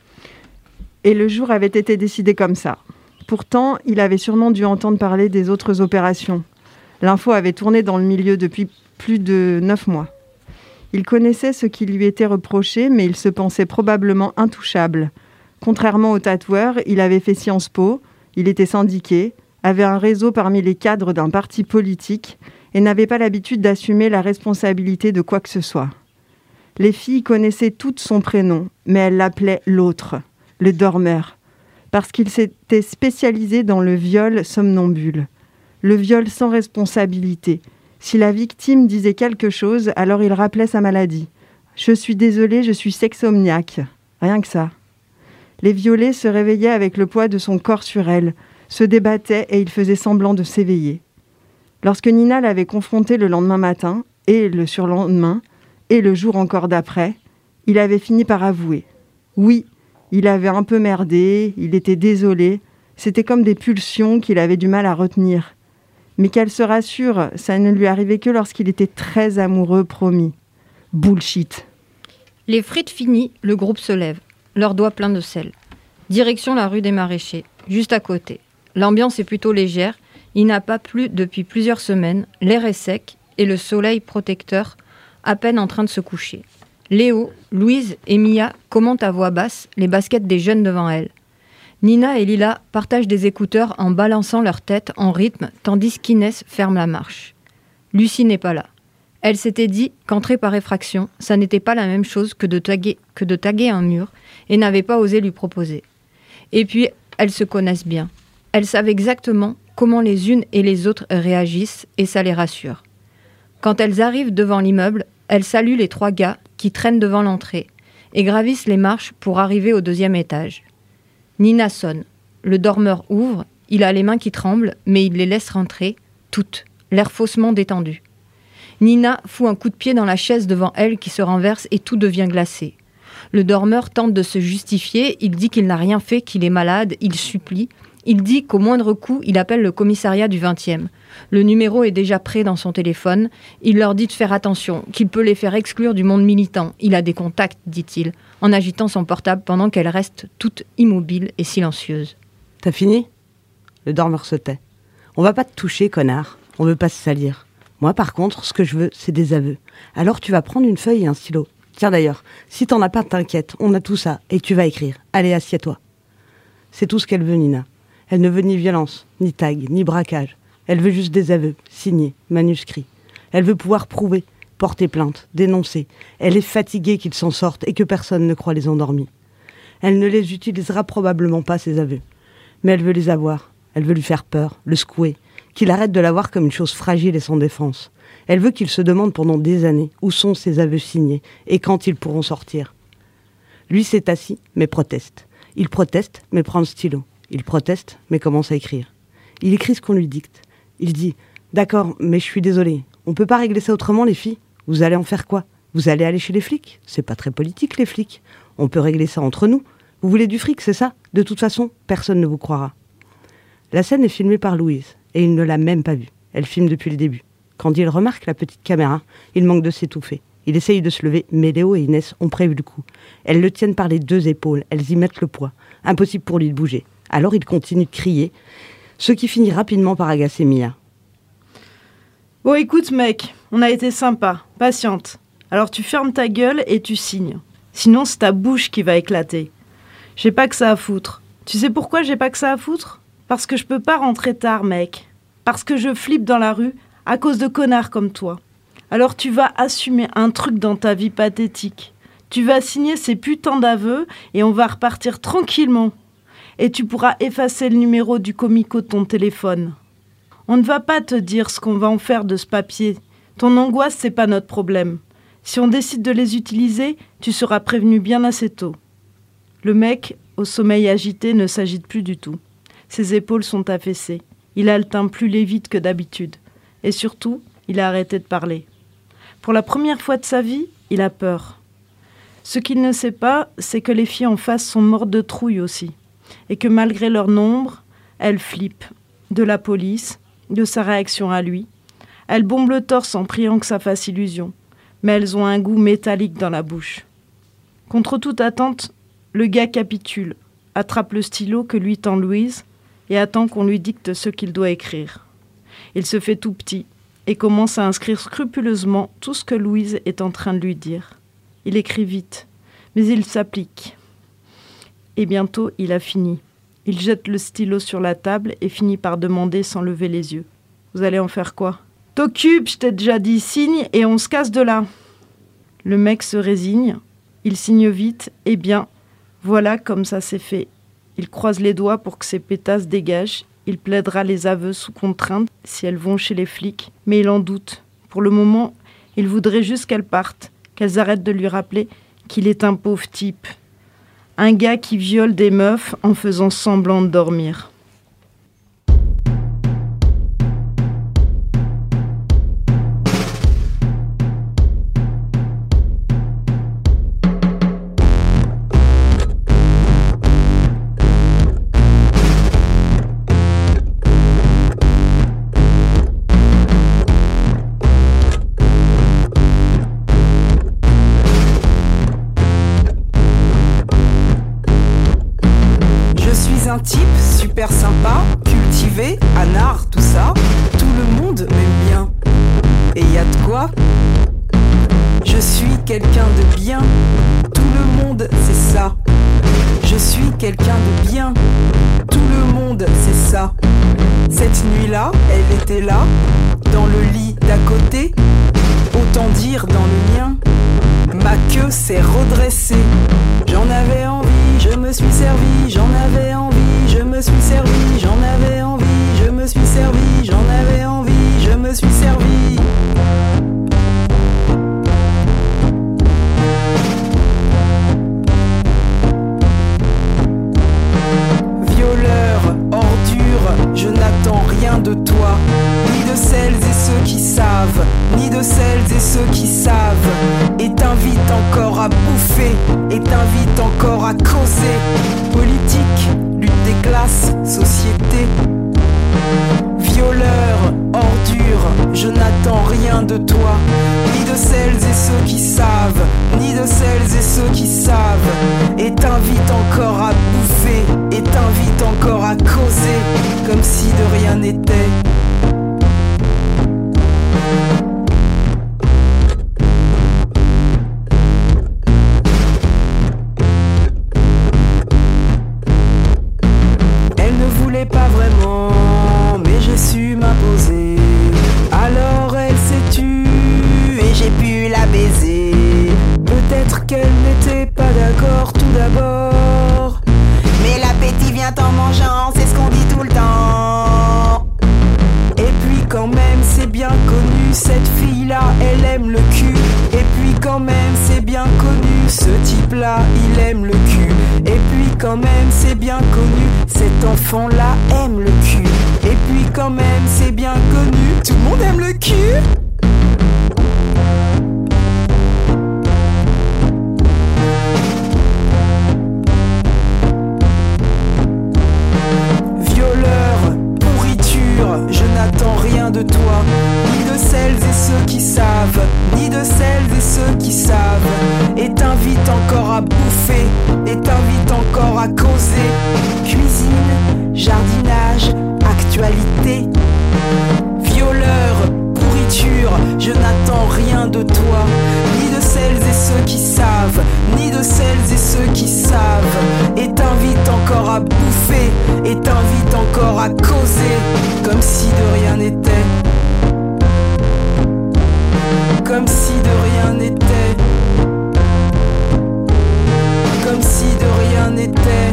Et le jour avait été décidé comme ça. Pourtant, il avait sûrement dû entendre parler des autres opérations. L'info avait tourné dans le milieu depuis plus de neuf mois. Il connaissait ce qui lui était reproché, mais il se pensait probablement intouchable. Contrairement au tatoueur, il avait fait Sciences Po, il était syndiqué, avait un réseau parmi les cadres d'un parti politique et n'avait pas l'habitude d'assumer la responsabilité de quoi que ce soit. Les filles connaissaient toutes son prénom, mais elles l'appelaient l'autre, le dormeur, parce qu'il s'était spécialisé dans le viol somnambule, le viol sans responsabilité. Si la victime disait quelque chose, alors il rappelait sa maladie. « Je suis désolé, je suis sexomniaque. » Rien que ça. Les violées se réveillaient avec le poids de son corps sur elles, se débattaient et il faisait semblant de s'éveiller. Lorsque Nina l'avait confronté le lendemain matin, et le surlendemain, et le jour encore d'après, il avait fini par avouer. Oui, il avait un peu merdé, il était désolé, c'était comme des pulsions qu'il avait du mal à retenir. Mais qu'elle se rassure, ça ne lui arrivait que lorsqu'il était très amoureux, promis. Bullshit. Les frites finies, le groupe se lève, leurs doigts pleins de sel. Direction la rue des Maraîchers, juste à côté. L'ambiance est plutôt légère, il n'a pas plu depuis plusieurs semaines, l'air est sec et le soleil protecteur à peine en train de se coucher. Léo, Louise et Mia commentent à voix basse les baskets des jeunes devant elles. Nina et Lila partagent des écouteurs en balançant leur tête en rythme, tandis qu'Inès ferme la marche. Lucie n'est pas là. Elle s'était dit qu'entrer par effraction, ça n'était pas la même chose que de taguer, que de taguer un mur, et n'avait pas osé lui proposer. Et puis, elles se connaissent bien. Elles savent exactement comment les unes et les autres réagissent, et ça les rassure. Quand elles arrivent devant l'immeuble, elles saluent les trois gars qui traînent devant l'entrée, et gravissent les marches pour arriver au deuxième étage. Nina sonne. Le dormeur ouvre, il a les mains qui tremblent, mais il les laisse rentrer, toutes, l'air faussement détendu. Nina fout un coup de pied dans la chaise devant elle qui se renverse et tout devient glacé. Le dormeur tente de se justifier, il dit qu'il n'a rien fait, qu'il est malade, il supplie. Il dit qu'au moindre coup, il appelle le commissariat du vingtième. Le numéro est déjà prêt dans son téléphone. Il leur dit de faire attention, qu'il peut les faire exclure du monde militant. Il a des contacts, dit-il, en agitant son portable pendant qu'elle reste toute immobile et silencieuse. T'as fini ? Le dormeur se tait. On va pas te toucher, connard. On veut pas se salir. Moi, par contre, ce que je veux, c'est des aveux. Alors tu vas prendre une feuille et un stylo. Tiens d'ailleurs, si t'en as pas, t'inquiète, on a tout ça, et tu vas écrire. Allez, assieds-toi. C'est tout ce qu'elle veut, Nina. Elle ne veut ni violence, ni tag, ni braquage. Elle veut juste des aveux, signés, manuscrits. Elle veut pouvoir prouver, porter plainte, dénoncer. Elle est fatiguée qu'ils s'en sortent et que personne ne croit les endormis. Elle ne les utilisera probablement pas, ces aveux. Mais elle veut les avoir. Elle veut lui faire peur, le secouer, qu'il arrête de la voir comme une chose fragile et sans défense. Elle veut qu'il se demande pendant des années où sont ses aveux signés et quand ils pourront sortir. Lui s'est assis, mais proteste. Il proteste, mais prend le stylo. Il proteste, mais commence à écrire. Il écrit ce qu'on lui dicte. Il dit « D'accord, mais je suis désolé. On peut pas régler ça autrement, les filles ? Vous allez en faire quoi ? Vous allez aller chez les flics ? C'est pas très politique, les flics. On peut régler ça entre nous. Vous voulez du fric, c'est ça ? De toute façon, personne ne vous croira. » La scène est filmée par Louise, et il ne l'a même pas vue. Elle filme depuis le début. Quand il remarque la petite caméra, il manque de s'étouffer. Il essaye de se lever, mais Léo et Inès ont prévu le coup. Elles le tiennent par les deux épaules, elles y mettent le poids. Impossible pour lui de bouger. Alors il continue de crier, ce qui finit rapidement par agacer Mia. Bon écoute mec, on a été sympa, patiente. Alors tu fermes ta gueule et tu signes. Sinon c'est ta bouche qui va éclater. J'ai pas que ça à foutre. Tu sais pourquoi j'ai pas que ça à foutre ? Parce que je peux pas rentrer tard mec. Parce que je flippe dans la rue à cause de connards comme toi. Alors tu vas assumer un truc dans ta vie pathétique. Tu vas signer ces putains d'aveux et on va repartir tranquillement. Et tu pourras effacer le numéro du comico de ton téléphone. On ne va pas te dire ce qu'on va en faire de ce papier. Ton angoisse, c'est pas notre problème. Si on décide de les utiliser, tu seras prévenu bien assez tôt. Le mec, au sommeil agité, ne s'agite plus du tout. Ses épaules sont affaissées. Il a le teint plus lévite que d'habitude. Et surtout, il a arrêté de parler. Pour la première fois de sa vie, il a peur. Ce qu'il ne sait pas, c'est que les filles en face sont mortes de trouille aussi. Et que malgré leur nombre, elles flippent. De la police, de sa réaction à lui. Elles bombent le torse en priant que ça fasse illusion. Mais elles ont un goût métallique dans la bouche. Contre toute attente, le gars capitule, attrape le stylo que lui tend Louise et attend qu'on lui dicte ce qu'il doit écrire. Il se fait tout petit et commence à inscrire scrupuleusement tout ce que Louise est en train de lui dire. Il écrit vite, mais il s'applique. Et bientôt, il a fini. Il jette le stylo sur la table et finit par demander sans lever les yeux. « Vous allez en faire quoi ?»« T'occupe, je t'ai déjà dit, signe et on se casse de là. » Le mec se résigne. Il signe vite. Et bien, voilà comme ça s'est fait. Il croise les doigts pour que ses pétasses dégagent. Il plaidera les aveux sous contrainte si elles vont chez les flics. Mais il en doute. Pour le moment, il voudrait juste qu'elles partent, qu'elles arrêtent de lui rappeler qu'il est un pauvre type. Un gars qui viole des meufs en faisant semblant de dormir. Un type super sympa, cultivé, un art, tout ça. Tout le monde m'aime bien. Et y a de quoi ? Je suis quelqu'un de bien. Tout le monde, c'est ça. Je suis quelqu'un de bien. Tout le monde, c'est ça. Cette nuit-là, elle était là, dans le lit d'à côté, au autant dire dans le mien. Ma queue s'est redressée. J'en avais envie, je me suis servi. J'en avais envie, je me suis servi. J'en avais envie, je me suis servi. J'en avais envie, je me suis servi. Violeur, ordure, je n'attends rien de toi. Ni de celles et ceux qui savent, ni de celles et ceux qui savent. Et t'invite encore à bouffer, et t'invite encore à causer. Politique, lutte des classes, société. Violeur, ordure, je n'attends rien de toi. Ni de celles et ceux qui savent, ni de celles et ceux qui savent. Et t'invite encore à bouffer, et t'invite encore à causer, comme si de rien n'était. Pas vraiment, mais j'ai su m'imposer. Alors elle s'est tue et j'ai pu la baiser. Peut-être qu'elle n'était pas d'accord tout d'abord, mais l'appétit vient en mangeant, c'est ce qu'on dit tout le temps. Et puis quand même c'est bien connu, cette fille-là elle aime le cul. Et puis quand même c'est bien connu, ce type-là il aime le cul. Et puis quand même c'est bien connu, cet enfant-là aime le cul. Et puis quand même c'est bien connu, tout le monde aime le cul. Violeur, pourriture, je n'attends rien de toi. Ni de celles et ceux qui savent, ni de celles et ceux qui savent. Et t'invite encore à bouffer, et t'invite encore à causer. Cuisine, jardinage, actualité. Violeur, pourriture, je n'attends rien de toi. Ni de celles et ceux qui savent, ni de celles et ceux qui savent. Et t'invite encore à bouffer, et t'invite encore à causer, comme si de rien n'était. Comme si de rien n'était. Comme si de rien n'était.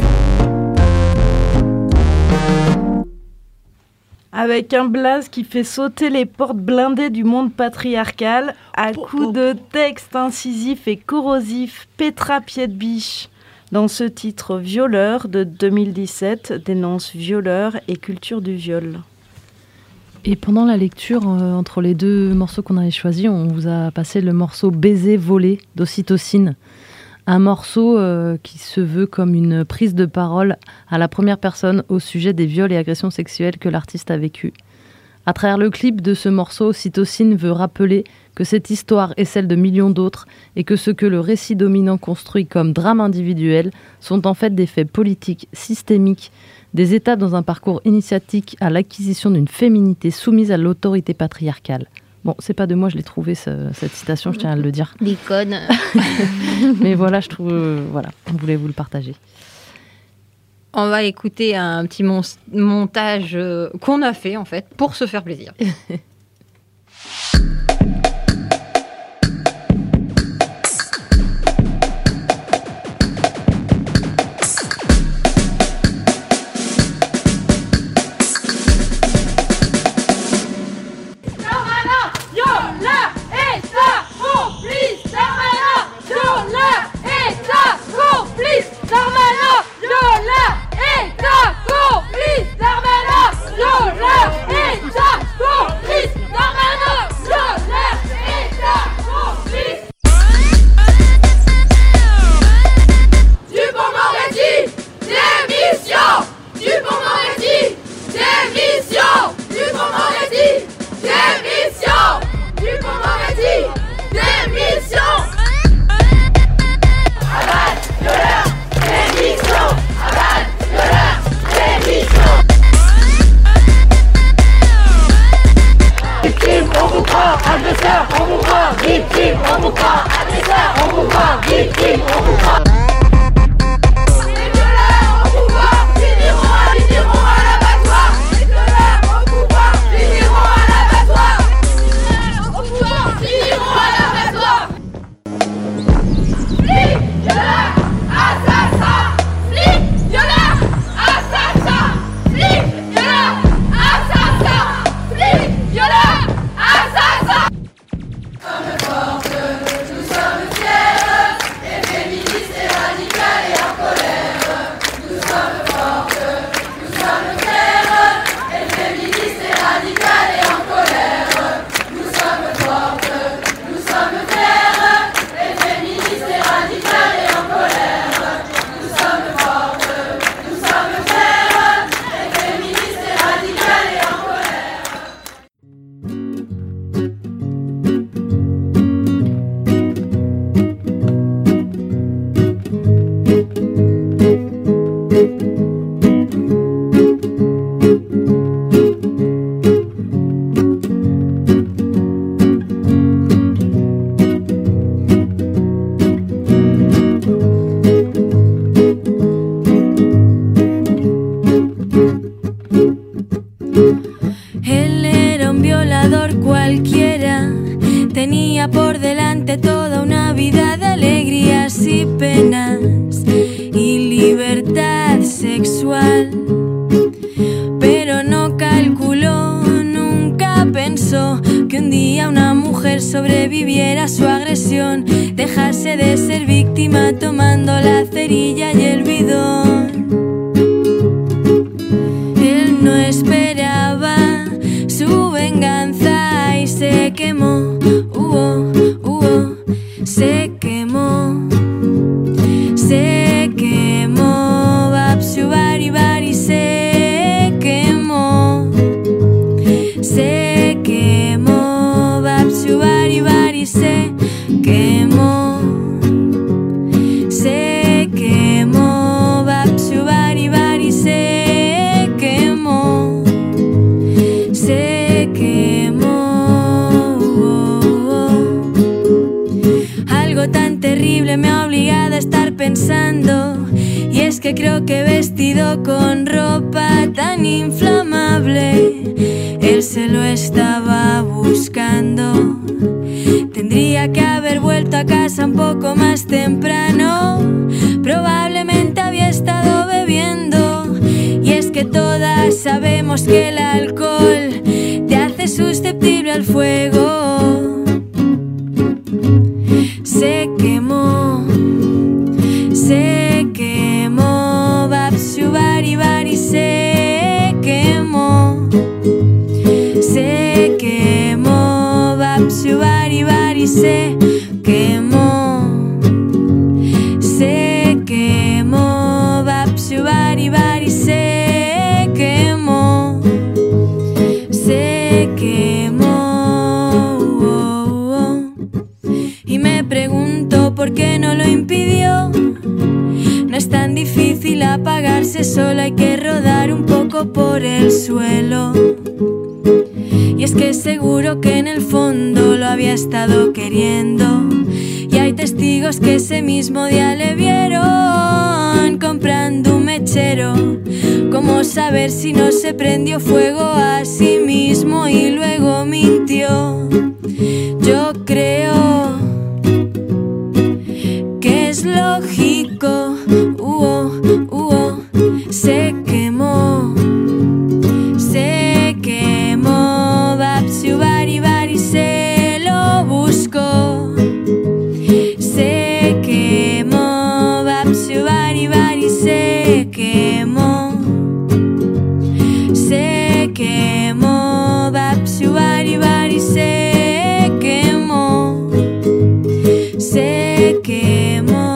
Avec un blaze qui fait sauter les portes blindées du monde patriarcal, à coups de textes incisifs et corrosifs, Petra Piedbiche, dans ce titre Violeur de deux mille dix-sept, dénonce violeur et culture du viol. Et pendant la lecture, euh, entre les deux morceaux qu'on avait choisis, on vous a passé le morceau Baiser volé d'Ocytocine. Un morceau euh, qui se veut comme une prise de parole à la première personne au sujet des viols et agressions sexuelles que l'artiste a vécues. À travers le clip de ce morceau, Ocytocine veut rappeler que cette histoire est celle de millions d'autres et que ce que le récit dominant construit comme drame individuel sont en fait des faits politiques, systémiques, des étapes dans un parcours initiatique à l'acquisition d'une féminité soumise à l'autorité patriarcale. Bon, c'est pas de moi, je l'ai trouvé ce, cette citation, je tiens à le dire. L'icône. Mais voilà, je trouve, euh, voilà, on voulait vous le partager. On va écouter un petit mon- montage euh, qu'on a fait en fait pour se faire plaisir. Complice, Él era un violador cualquiera, tenía por delante toda una vida de alegrías y penas y libertad sexual. Pero no calculó, nunca pensó que un día una mujer sobreviviera a su agresión, dejase de ser víctima tomando la cerilla y el bidón. Él no esperaba su venganza y se quemó, uh, uh, se quemó, se quemó, Babsu Bari Bari se quemó, se quemó, Babsu Bari Bari se quemó, se quemó, Babsu Bari Bari se quemó, se quemó. Algo tan terrible me ha obligado a estar pensando, y es que creo que vestido con ropa tan inflamable, él se lo estaba buscando. Tendría que haber vuelto a casa un poco más temprano, probablemente había estado bebiendo, y es que todas sabemos que el alcohol te hace susceptible al fuego. Se quemó, se quemó, Babsu Bari Bari se quemó, se quemó, Babsu Bari Bari se quemó, se quemó, Babsu Bari Bari se quemó, se quemó. Y me pregunto por qué no lo impidió. No es tan difícil apagarse solo, hay que rodar un poco por el suelo. Y es que seguro que en el fondo lo había estado queriendo, y hay testigos que ese mismo día le vieron comprando un mechero. ¿Cómo saber si no se prendió fuego a sí mismo y luego mintió? Yo creo que es lógico, uh, uh, se quemó, se quemó, Babsu Bari Bari se lo buscó, se quemó, Babsu Bari Bari se quemó, se quemó, Babsu Bari Bari se quemó, se quemó.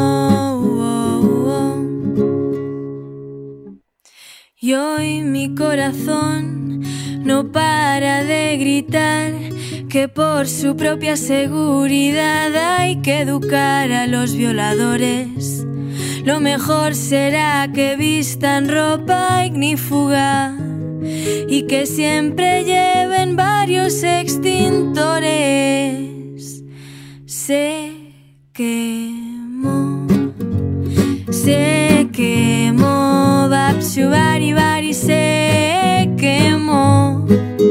Y hoy mi corazón no para de gritar que por su propia seguridad hay que educar a los violadores. Lo mejor será que vistan ropa ignífuga y que siempre lleven varios extintores. Se quemó, se quemó, Babsu Bari Bari se quemó,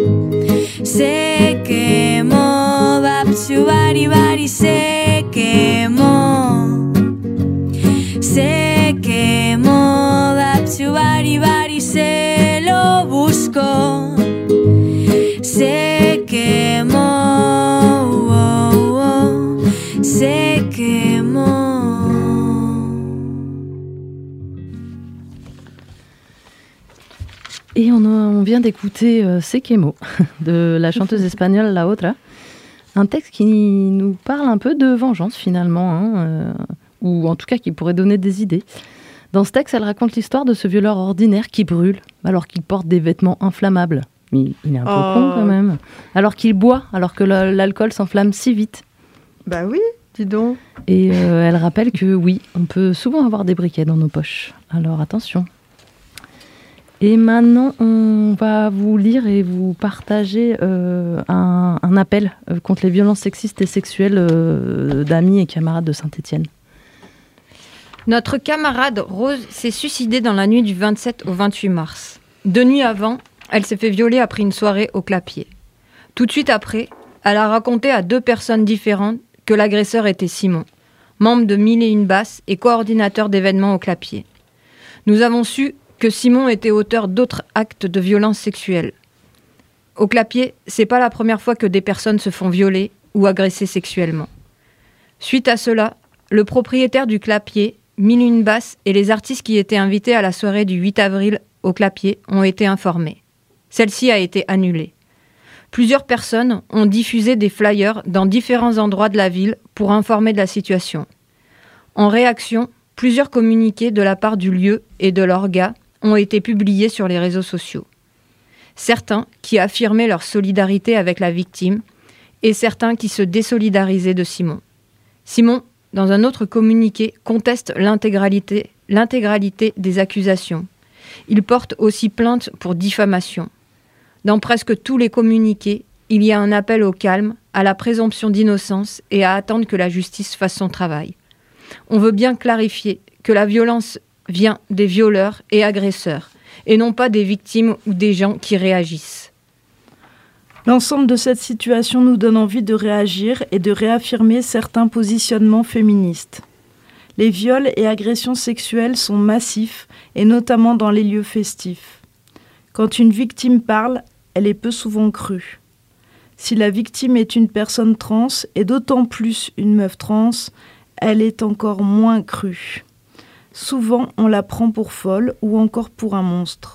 se quemó, Babsu Bari Bari se quemó, se quemó, Babsu Bari Bari se lo buscó, se quemó, oh, oh, se quemó. Et on, a, on vient d'écouter euh, Se Quemo de la chanteuse espagnole La Otra. Un texte qui nous parle un peu de vengeance finalement, hein, euh, ou en tout cas qui pourrait donner des idées. Dans ce texte, elle raconte l'histoire de ce violeur ordinaire qui brûle alors qu'il porte des vêtements inflammables. Mais il est un peu Oh. con quand même. Alors qu'il boit, alors que le- l'alcool s'enflamme si vite. Bah oui, dis donc. Et euh, elle rappelle que oui, on peut souvent avoir des briquets dans nos poches. Alors attention. Et maintenant, on va vous lire et vous partager euh, un, un appel euh, contre les violences sexistes et sexuelles euh, d'amis et camarades de Saint-Étienne. Notre camarade Rose s'est suicidée dans la nuit du vingt-sept au vingt-huit mars. Deux nuits avant, Elle s'est fait violer après une soirée au Clapier. Tout de suite après, elle a raconté à deux personnes différentes que l'agresseur était Simon, membre de Mille et une Basses et coordinateur d'événements au Clapier. Nous avons su que Simon était auteur d'autres actes de violence sexuelle. Au Clapier, c'est pas la première fois que des personnes se font violer ou agresser sexuellement. Suite à cela, le propriétaire du Clapier, Mille et une Basses et les artistes qui étaient invités à la soirée du huit avril au Clapier ont été informés. Celle-ci a été annulée. Plusieurs personnes ont diffusé des flyers dans différents endroits de la ville pour informer de la situation. En réaction, plusieurs communiqués de la part du lieu et de l'orga ont été publiés sur les réseaux sociaux. Certains qui affirmaient leur solidarité avec la victime et certains qui se désolidarisaient de Simon. Simon, dans un autre communiqué, conteste l'intégralité, l'intégralité des accusations. Il porte aussi plainte pour diffamation. Dans presque tous les communiqués, il y a un appel au calme, à la présomption d'innocence et à attendre que la justice fasse son travail. On veut bien clarifier que la violence vient des violeurs et agresseurs, et non pas des victimes ou des gens qui réagissent. L'ensemble de cette situation nous donne envie de réagir et de réaffirmer certains positionnements féministes. Les viols et agressions sexuelles sont massifs, et notamment dans les lieux festifs. Quand une victime parle, elle est peu souvent crue. Si la victime est une personne trans, et d'autant plus une meuf trans, elle est encore moins crue. Souvent, on la prend pour folle ou encore pour un monstre.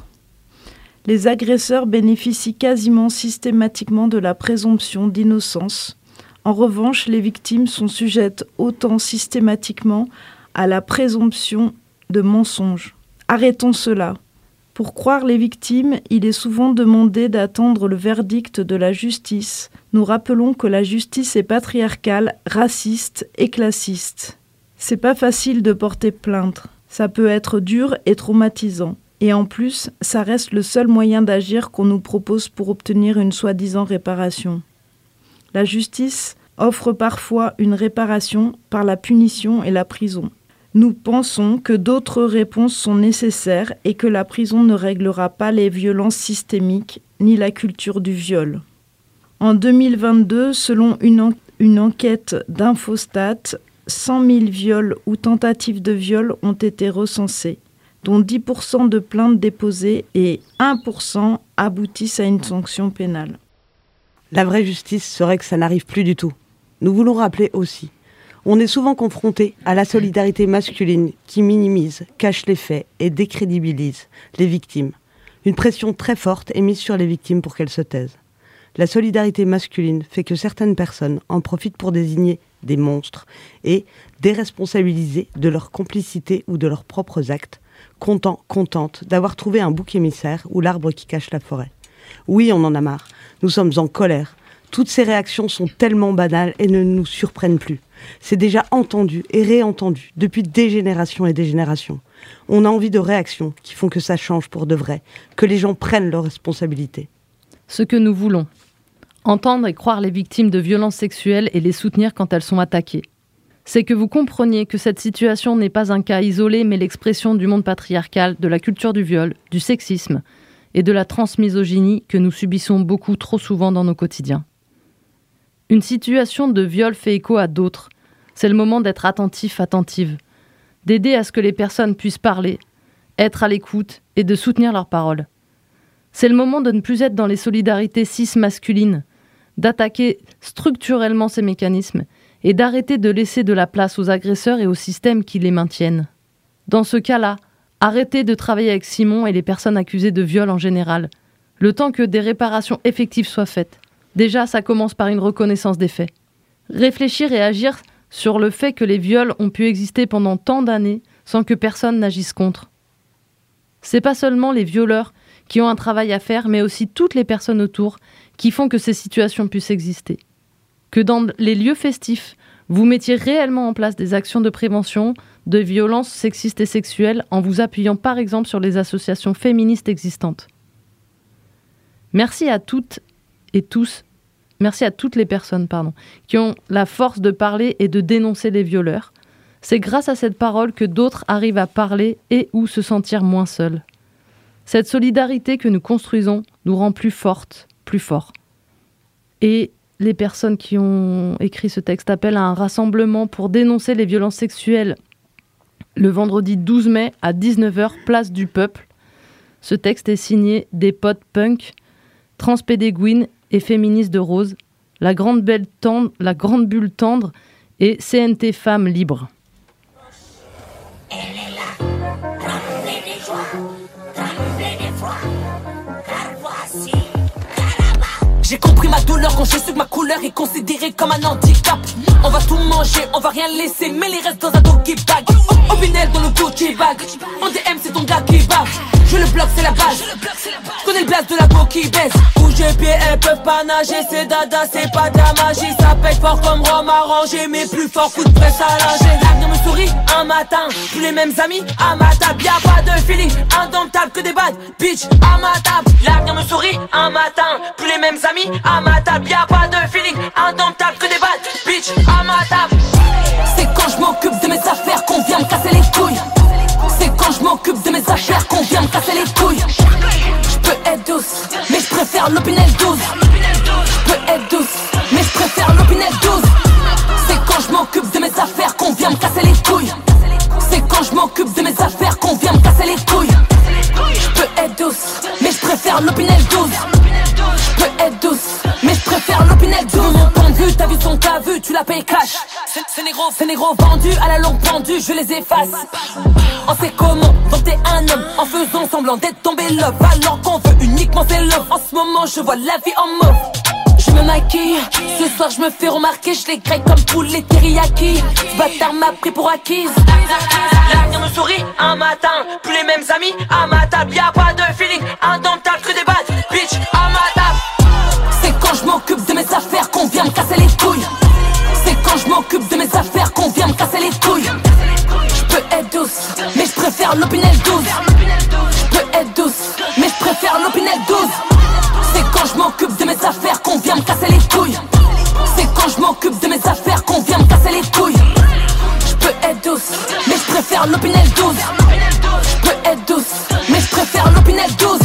Les agresseurs bénéficient quasiment systématiquement de la présomption d'innocence. En revanche, les victimes sont sujettes autant systématiquement à la présomption de mensonge. Arrêtons cela. Pour croire les victimes, il est souvent demandé d'attendre le verdict de la justice. Nous rappelons que la justice est patriarcale, raciste et classiste. C'est pas facile de porter plainte. Ça peut être dur et traumatisant. Et en plus, ça reste le seul moyen d'agir qu'on nous propose pour obtenir une soi-disant réparation. La justice offre parfois une réparation par la punition et la prison. Nous pensons que d'autres réponses sont nécessaires et que la prison ne réglera pas les violences systémiques ni la culture du viol. En deux mille vingt-deux, selon une, en- une enquête d'Infostat, cent mille viols ou tentatives de viol ont été recensés, dont dix pour cent de plaintes déposées et un pour cent aboutissent à une sanction pénale. La vraie justice serait que ça n'arrive plus du tout. Nous voulons rappeler aussi, on est souvent confronté à la solidarité masculine qui minimise, cache les faits et décrédibilise les victimes. Une pression très forte est mise sur les victimes pour qu'elles se taisent. La solidarité masculine fait que certaines personnes en profitent pour désigner des monstres et déresponsabiliser de leur complicité ou de leurs propres actes, contents, contentes d'avoir trouvé un bouc émissaire ou l'arbre qui cache la forêt. Oui, on en a marre. Nous sommes en colère. Toutes ces réactions sont tellement banales et ne nous surprennent plus. C'est déjà entendu et réentendu depuis des générations et des générations. On a envie de réactions qui font que ça change pour de vrai, que les gens prennent leurs responsabilités. Ce que nous voulons. Entendre et croire les victimes de violences sexuelles et les soutenir quand elles sont attaquées. C'est que vous compreniez que cette situation n'est pas un cas isolé, mais l'expression du monde patriarcal, de la culture du viol, du sexisme et de la transmisogynie que nous subissons beaucoup trop souvent dans nos quotidiens. Une situation de viol fait écho à d'autres. C'est le moment d'être attentif, attentive, d'aider à ce que les personnes puissent parler, être à l'écoute et de soutenir leurs paroles. C'est le moment de ne plus être dans les solidarités cis-masculines, d'attaquer structurellement ces mécanismes et d'arrêter de laisser de la place aux agresseurs et aux systèmes qui les maintiennent. Dans ce cas-là, arrêtez de travailler avec Simon et les personnes accusées de viol en général, le temps que des réparations effectives soient faites. Déjà, ça commence par une reconnaissance des faits. Réfléchir et agir sur le fait que les viols ont pu exister pendant tant d'années sans que personne n'agisse contre. C'est pas seulement les violeurs qui ont un travail à faire, mais aussi toutes les personnes autour qui font que ces situations puissent exister. Que dans les lieux festifs, vous mettiez réellement en place des actions de prévention de violences sexistes et sexuelles en vous appuyant par exemple sur les associations féministes existantes. Merci à toutes et tous, merci à toutes les personnes pardon, qui ont la force de parler et de dénoncer les violeurs. C'est grâce à cette parole que d'autres arrivent à parler et ou se sentir moins seuls. Cette solidarité que nous construisons nous rend plus fortes, plus forts. Et les personnes qui ont écrit ce texte appellent à un rassemblement pour dénoncer les violences sexuelles le vendredi douze mai à dix-neuf heures, place du Peuple. Ce texte est signé des potes punk, transpédéguines et féministes de Rose, la grande, belle tendre, la grande bulle tendre et C N T Femmes Libres. J'ai compris ma douleur quand j'ai su que ma couleur est considérée comme un handicap. On va tout manger, on va rien laisser, mais les restes dans un doggy bag. Au Pinel dans le Gucci bag. En D M c'est ton gars qui bave. Je le bloque, c'est la base. Je connais le blast de la go qui baisse. Bouger pieds, elles peuvent pas nager. C'est dada, c'est pas de la magie. Ça pète fort comme Rome arrangé, mais plus fort coup de presse à langer. L'avenir me sourit un matin. Tous les mêmes amis à ma table. Y'a pas de feeling, indomptable que des bad bitch à ma table. L'avenir me sourit un matin. Tous les mêmes amis à ma table, y'a pas de feeling indomptable que des bad bitch à ma table. C'est quand je m'occupe de mes affaires qu'on vient me casser les couilles. C'est quand je m'occupe de mes affaires qu'on vient me casser les couilles. Je peux être douce, mais je préfère l'Opinel douze. Je peux être douce, mais je préfère l'Opinel douze. C'est quand je m'occupe de mes affaires qu'on vient me casser les couilles. C'est quand je m'occupe de mes affaires qu'on vient me casser les couilles. Je peux être douce, mais je préfère l'Opinel douze. Je peux être douce, mais je préfère l'Opinel douze. Mon point de vue, t'as vu son cas vu, tu la payes cash. C'est négro, c'est négro vendu à la longue pendue, je les efface. On sait comment vanter un homme en faisant semblant d'être tombé love, alors qu'on veut uniquement ses love. En ce moment, je vois la vie en mauve. Je me maquille, ce soir je me fais remarquer, je les grille comme pour les teriyaki. Ce bâtard m'a pris pour acquise. L'avenir me sourit un matin, plus les mêmes amis à ma table. Y'a pas de feeling indomptable que des bad bitch à ma table. C'est quand je m'occupe de mes affaires qu'on vient me casser les couilles. C'est quand je m'occupe de mes affaires qu'on vient me casser les couilles. Je peux être douce, mais je préfère l'Opinel douze. Je peux être douce, mais je préfère l'Opinel douze. C'est quand je m'occupe de mes affaires qu'on vient me casser les couilles. C'est quand je m'occupe de mes affaires qu'on vient me casser les couilles. Je peux être douce, mais je préfère l'Opinel douze. Je peux être douce, mais je préfère l'Opinel douze.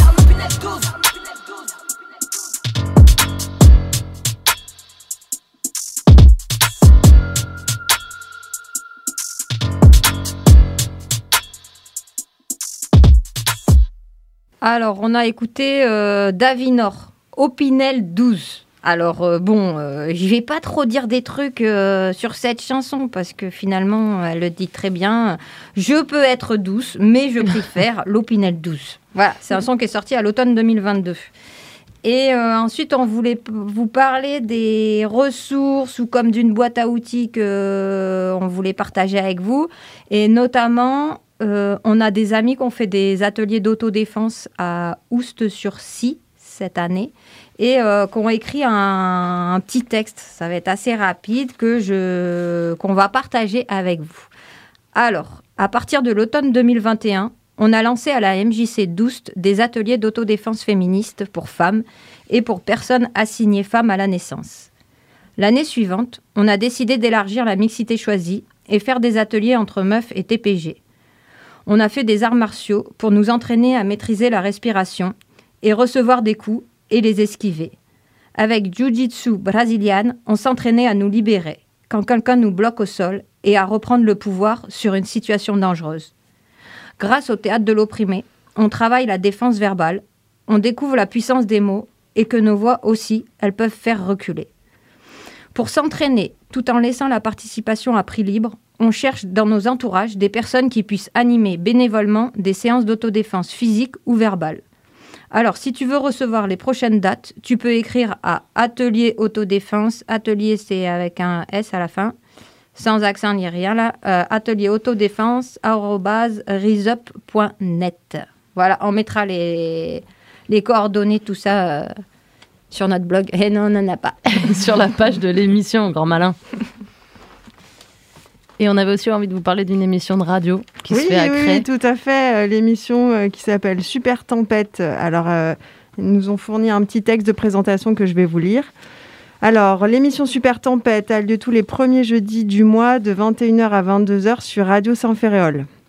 Alors, on a écouté euh, Davinor, Opinel douze. Alors, euh, bon, euh, je vais pas trop dire des trucs euh, sur cette chanson parce que finalement, elle le dit très bien. Je peux être douce, mais je préfère l'Opinel douze. Voilà, c'est un son qui est sorti à l'automne deux mille vingt-deux. Et euh, ensuite, on voulait p- vous parler des ressources ou comme d'une boîte à outils qu'on euh, voulait partager avec vous. Et notamment... Euh, on a des amis qui ont fait des ateliers d'autodéfense à Oust-sur-Scie cette année et euh, qui ont écrit un, un petit texte. Ça va être assez rapide que je, qu'on va partager avec vous. Alors, à partir de l'automne deux mille vingt et un, on a lancé à la M J C d'Oust des ateliers d'autodéfense féministe pour femmes et pour personnes assignées femmes à la naissance. L'année suivante, on a décidé d'élargir la mixité choisie et faire des ateliers entre meufs et T P G. On a fait des arts martiaux pour nous entraîner à maîtriser la respiration et recevoir des coups et les esquiver. Avec Jiu-Jitsu brésilienne, on s'entraînait à nous libérer quand quelqu'un nous bloque au sol et à reprendre le pouvoir sur une situation dangereuse. Grâce au théâtre de l'opprimé, on travaille la défense verbale, on découvre la puissance des mots et que nos voix aussi, elles peuvent faire reculer. Pour s'entraîner tout en laissant la participation à prix libre, on cherche dans nos entourages des personnes qui puissent animer bénévolement des séances d'autodéfense physique ou verbale. Alors, si tu veux recevoir les prochaines dates, tu peux écrire à Atelier Autodéfense, atelier c'est avec un S à la fin, sans accent ni rien là, euh, atelier autodéfense arobase risup point net. Voilà, on mettra les, les coordonnées, tout ça, euh, sur notre blog. Eh non, on n'en a pas. Sur la page de l'émission, grand malin. Et on avait aussi envie de vous parler d'une émission de radio qui oui, se fait à Cré. Oui, tout à fait. Euh, l'émission euh, qui s'appelle Super Tempête. Alors, euh, ils nous ont fourni un petit texte de présentation que je vais vous lire. Alors, l'émission Super Tempête a lieu tous les premiers jeudis du mois de vingt et une heures à vingt-deux heures sur Radio Saint-Ferréol.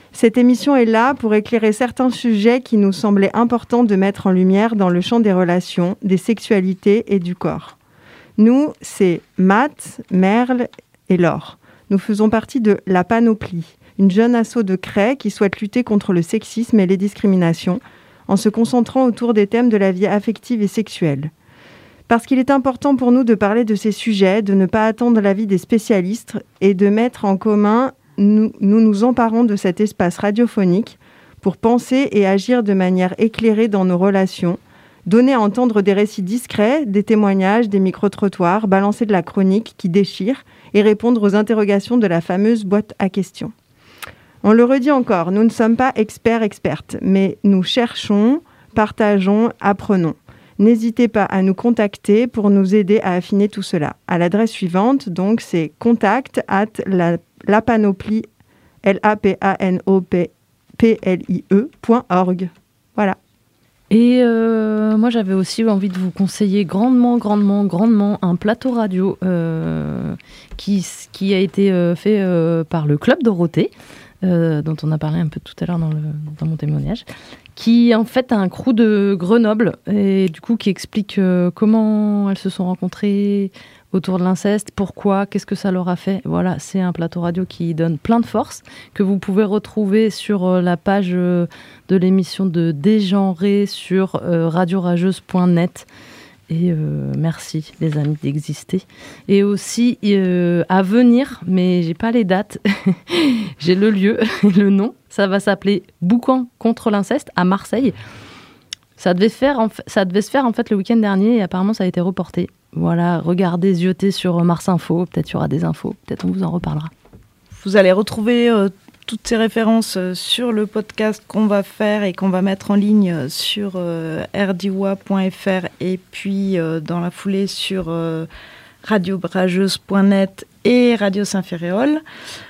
Cette émission est là pour éclairer certains sujets qui nous semblaient importants de mettre en lumière dans le champ des relations, des sexualités et du corps. Nous, c'est Matt, Merle et Laure. Nous faisons partie de La Panoplie, une jeune asso de Cray qui souhaite lutter contre le sexisme et les discriminations en se concentrant autour des thèmes de la vie affective et sexuelle. Parce qu'il est important pour nous de parler de ces sujets, de ne pas attendre l'avis des spécialistes et de mettre en commun, nous nous, nous emparons de cet espace radiophonique pour penser et agir de manière éclairée dans nos relations, donner à entendre des récits discrets, des témoignages, des micro-trottoirs, balancer de la chronique qui déchire et répondre aux interrogations de la fameuse boîte à questions. On le redit encore, nous ne sommes pas experts, expertes, mais nous cherchons, partageons, apprenons. N'hésitez pas à nous contacter pour nous aider à affiner tout cela. À l'adresse suivante, donc, c'est contact at la, la panoplie, L A P A N O P P L I E point org. Voilà. Et euh, moi, j'avais aussi envie de vous conseiller grandement, grandement, grandement un plateau radio euh, qui, qui a été euh, fait euh, par le Club Dorothée, euh, dont on a parlé un peu tout à l'heure dans, le, dans mon témoignage, qui en fait a un crew de Grenoble et du coup qui explique euh, comment elles se sont rencontrées autour de l'inceste, pourquoi, qu'est-ce que ça leur a fait. Voilà, c'est un plateau radio qui donne plein de force, que vous pouvez retrouver sur euh, la page euh, de l'émission de Dégenré sur euh, radio rageuse point net. Et euh, merci les amis d'exister. Et aussi euh, à venir, mais j'ai pas les dates, j'ai le lieu et le nom. Ça va s'appeler Boucan contre l'inceste à Marseille. Ça devait, faire, en fait, ça devait se faire en fait le week-end dernier et apparemment ça a été reporté. Voilà, regardez, ziotez sur Mars Info, peut-être il y aura des infos, peut-être on vous en reparlera. Vous allez retrouver euh, toutes ces références euh, sur le podcast qu'on va faire et qu'on va mettre en ligne euh, sur euh, r d i w a point f r et puis euh, dans la foulée sur euh, radio brageuse point net et Radio Saint-Féréol.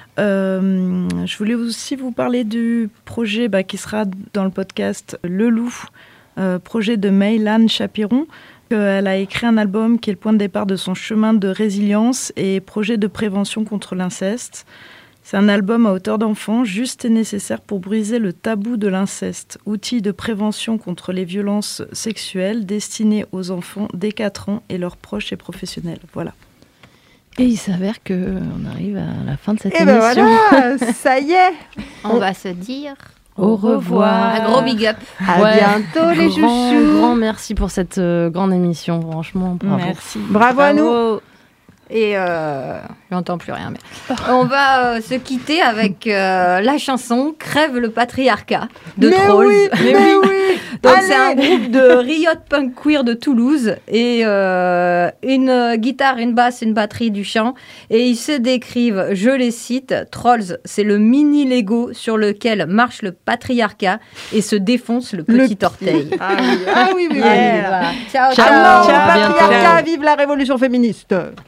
Euh, je voulais aussi vous parler du projet bah, qui sera dans le podcast Le Loup, euh, projet de Maïlan Chapiron. Elle a écrit un album qui est le point de départ de son chemin de résilience et projet de prévention contre l'inceste. C'est un album à hauteur d'enfant, juste et nécessaire pour briser le tabou de l'inceste, outil de prévention contre les violences sexuelles destiné aux enfants dès quatre ans et leurs proches et professionnels. Voilà. Et il s'avère qu'on arrive à la fin de cette et émission. Et ben voilà, ça y est. On va se dire au revoir. Un gros big up. À ouais. bientôt les grand, chouchous. Grand merci pour cette euh, grande émission, franchement. Bravo. Merci. Bravo, bravo à nous. Et euh, j'entends plus rien. Mais on va euh, se quitter avec euh, la chanson Crève le patriarcat de mais Trolls. Oui, mais, mais oui. Donc allez. C'est un groupe de riot punk queer de Toulouse et euh, une guitare, une basse, une batterie, du chant. Et ils se décrivent, je les cite, Trolls, c'est le mini Lego sur lequel marche le patriarcat et se défonce le petit le... orteil. Ah oui, ah oui, oui. oui. Allez, voilà. Ciao, ciao. ciao. ciao. Patriarcat, vive la révolution féministe.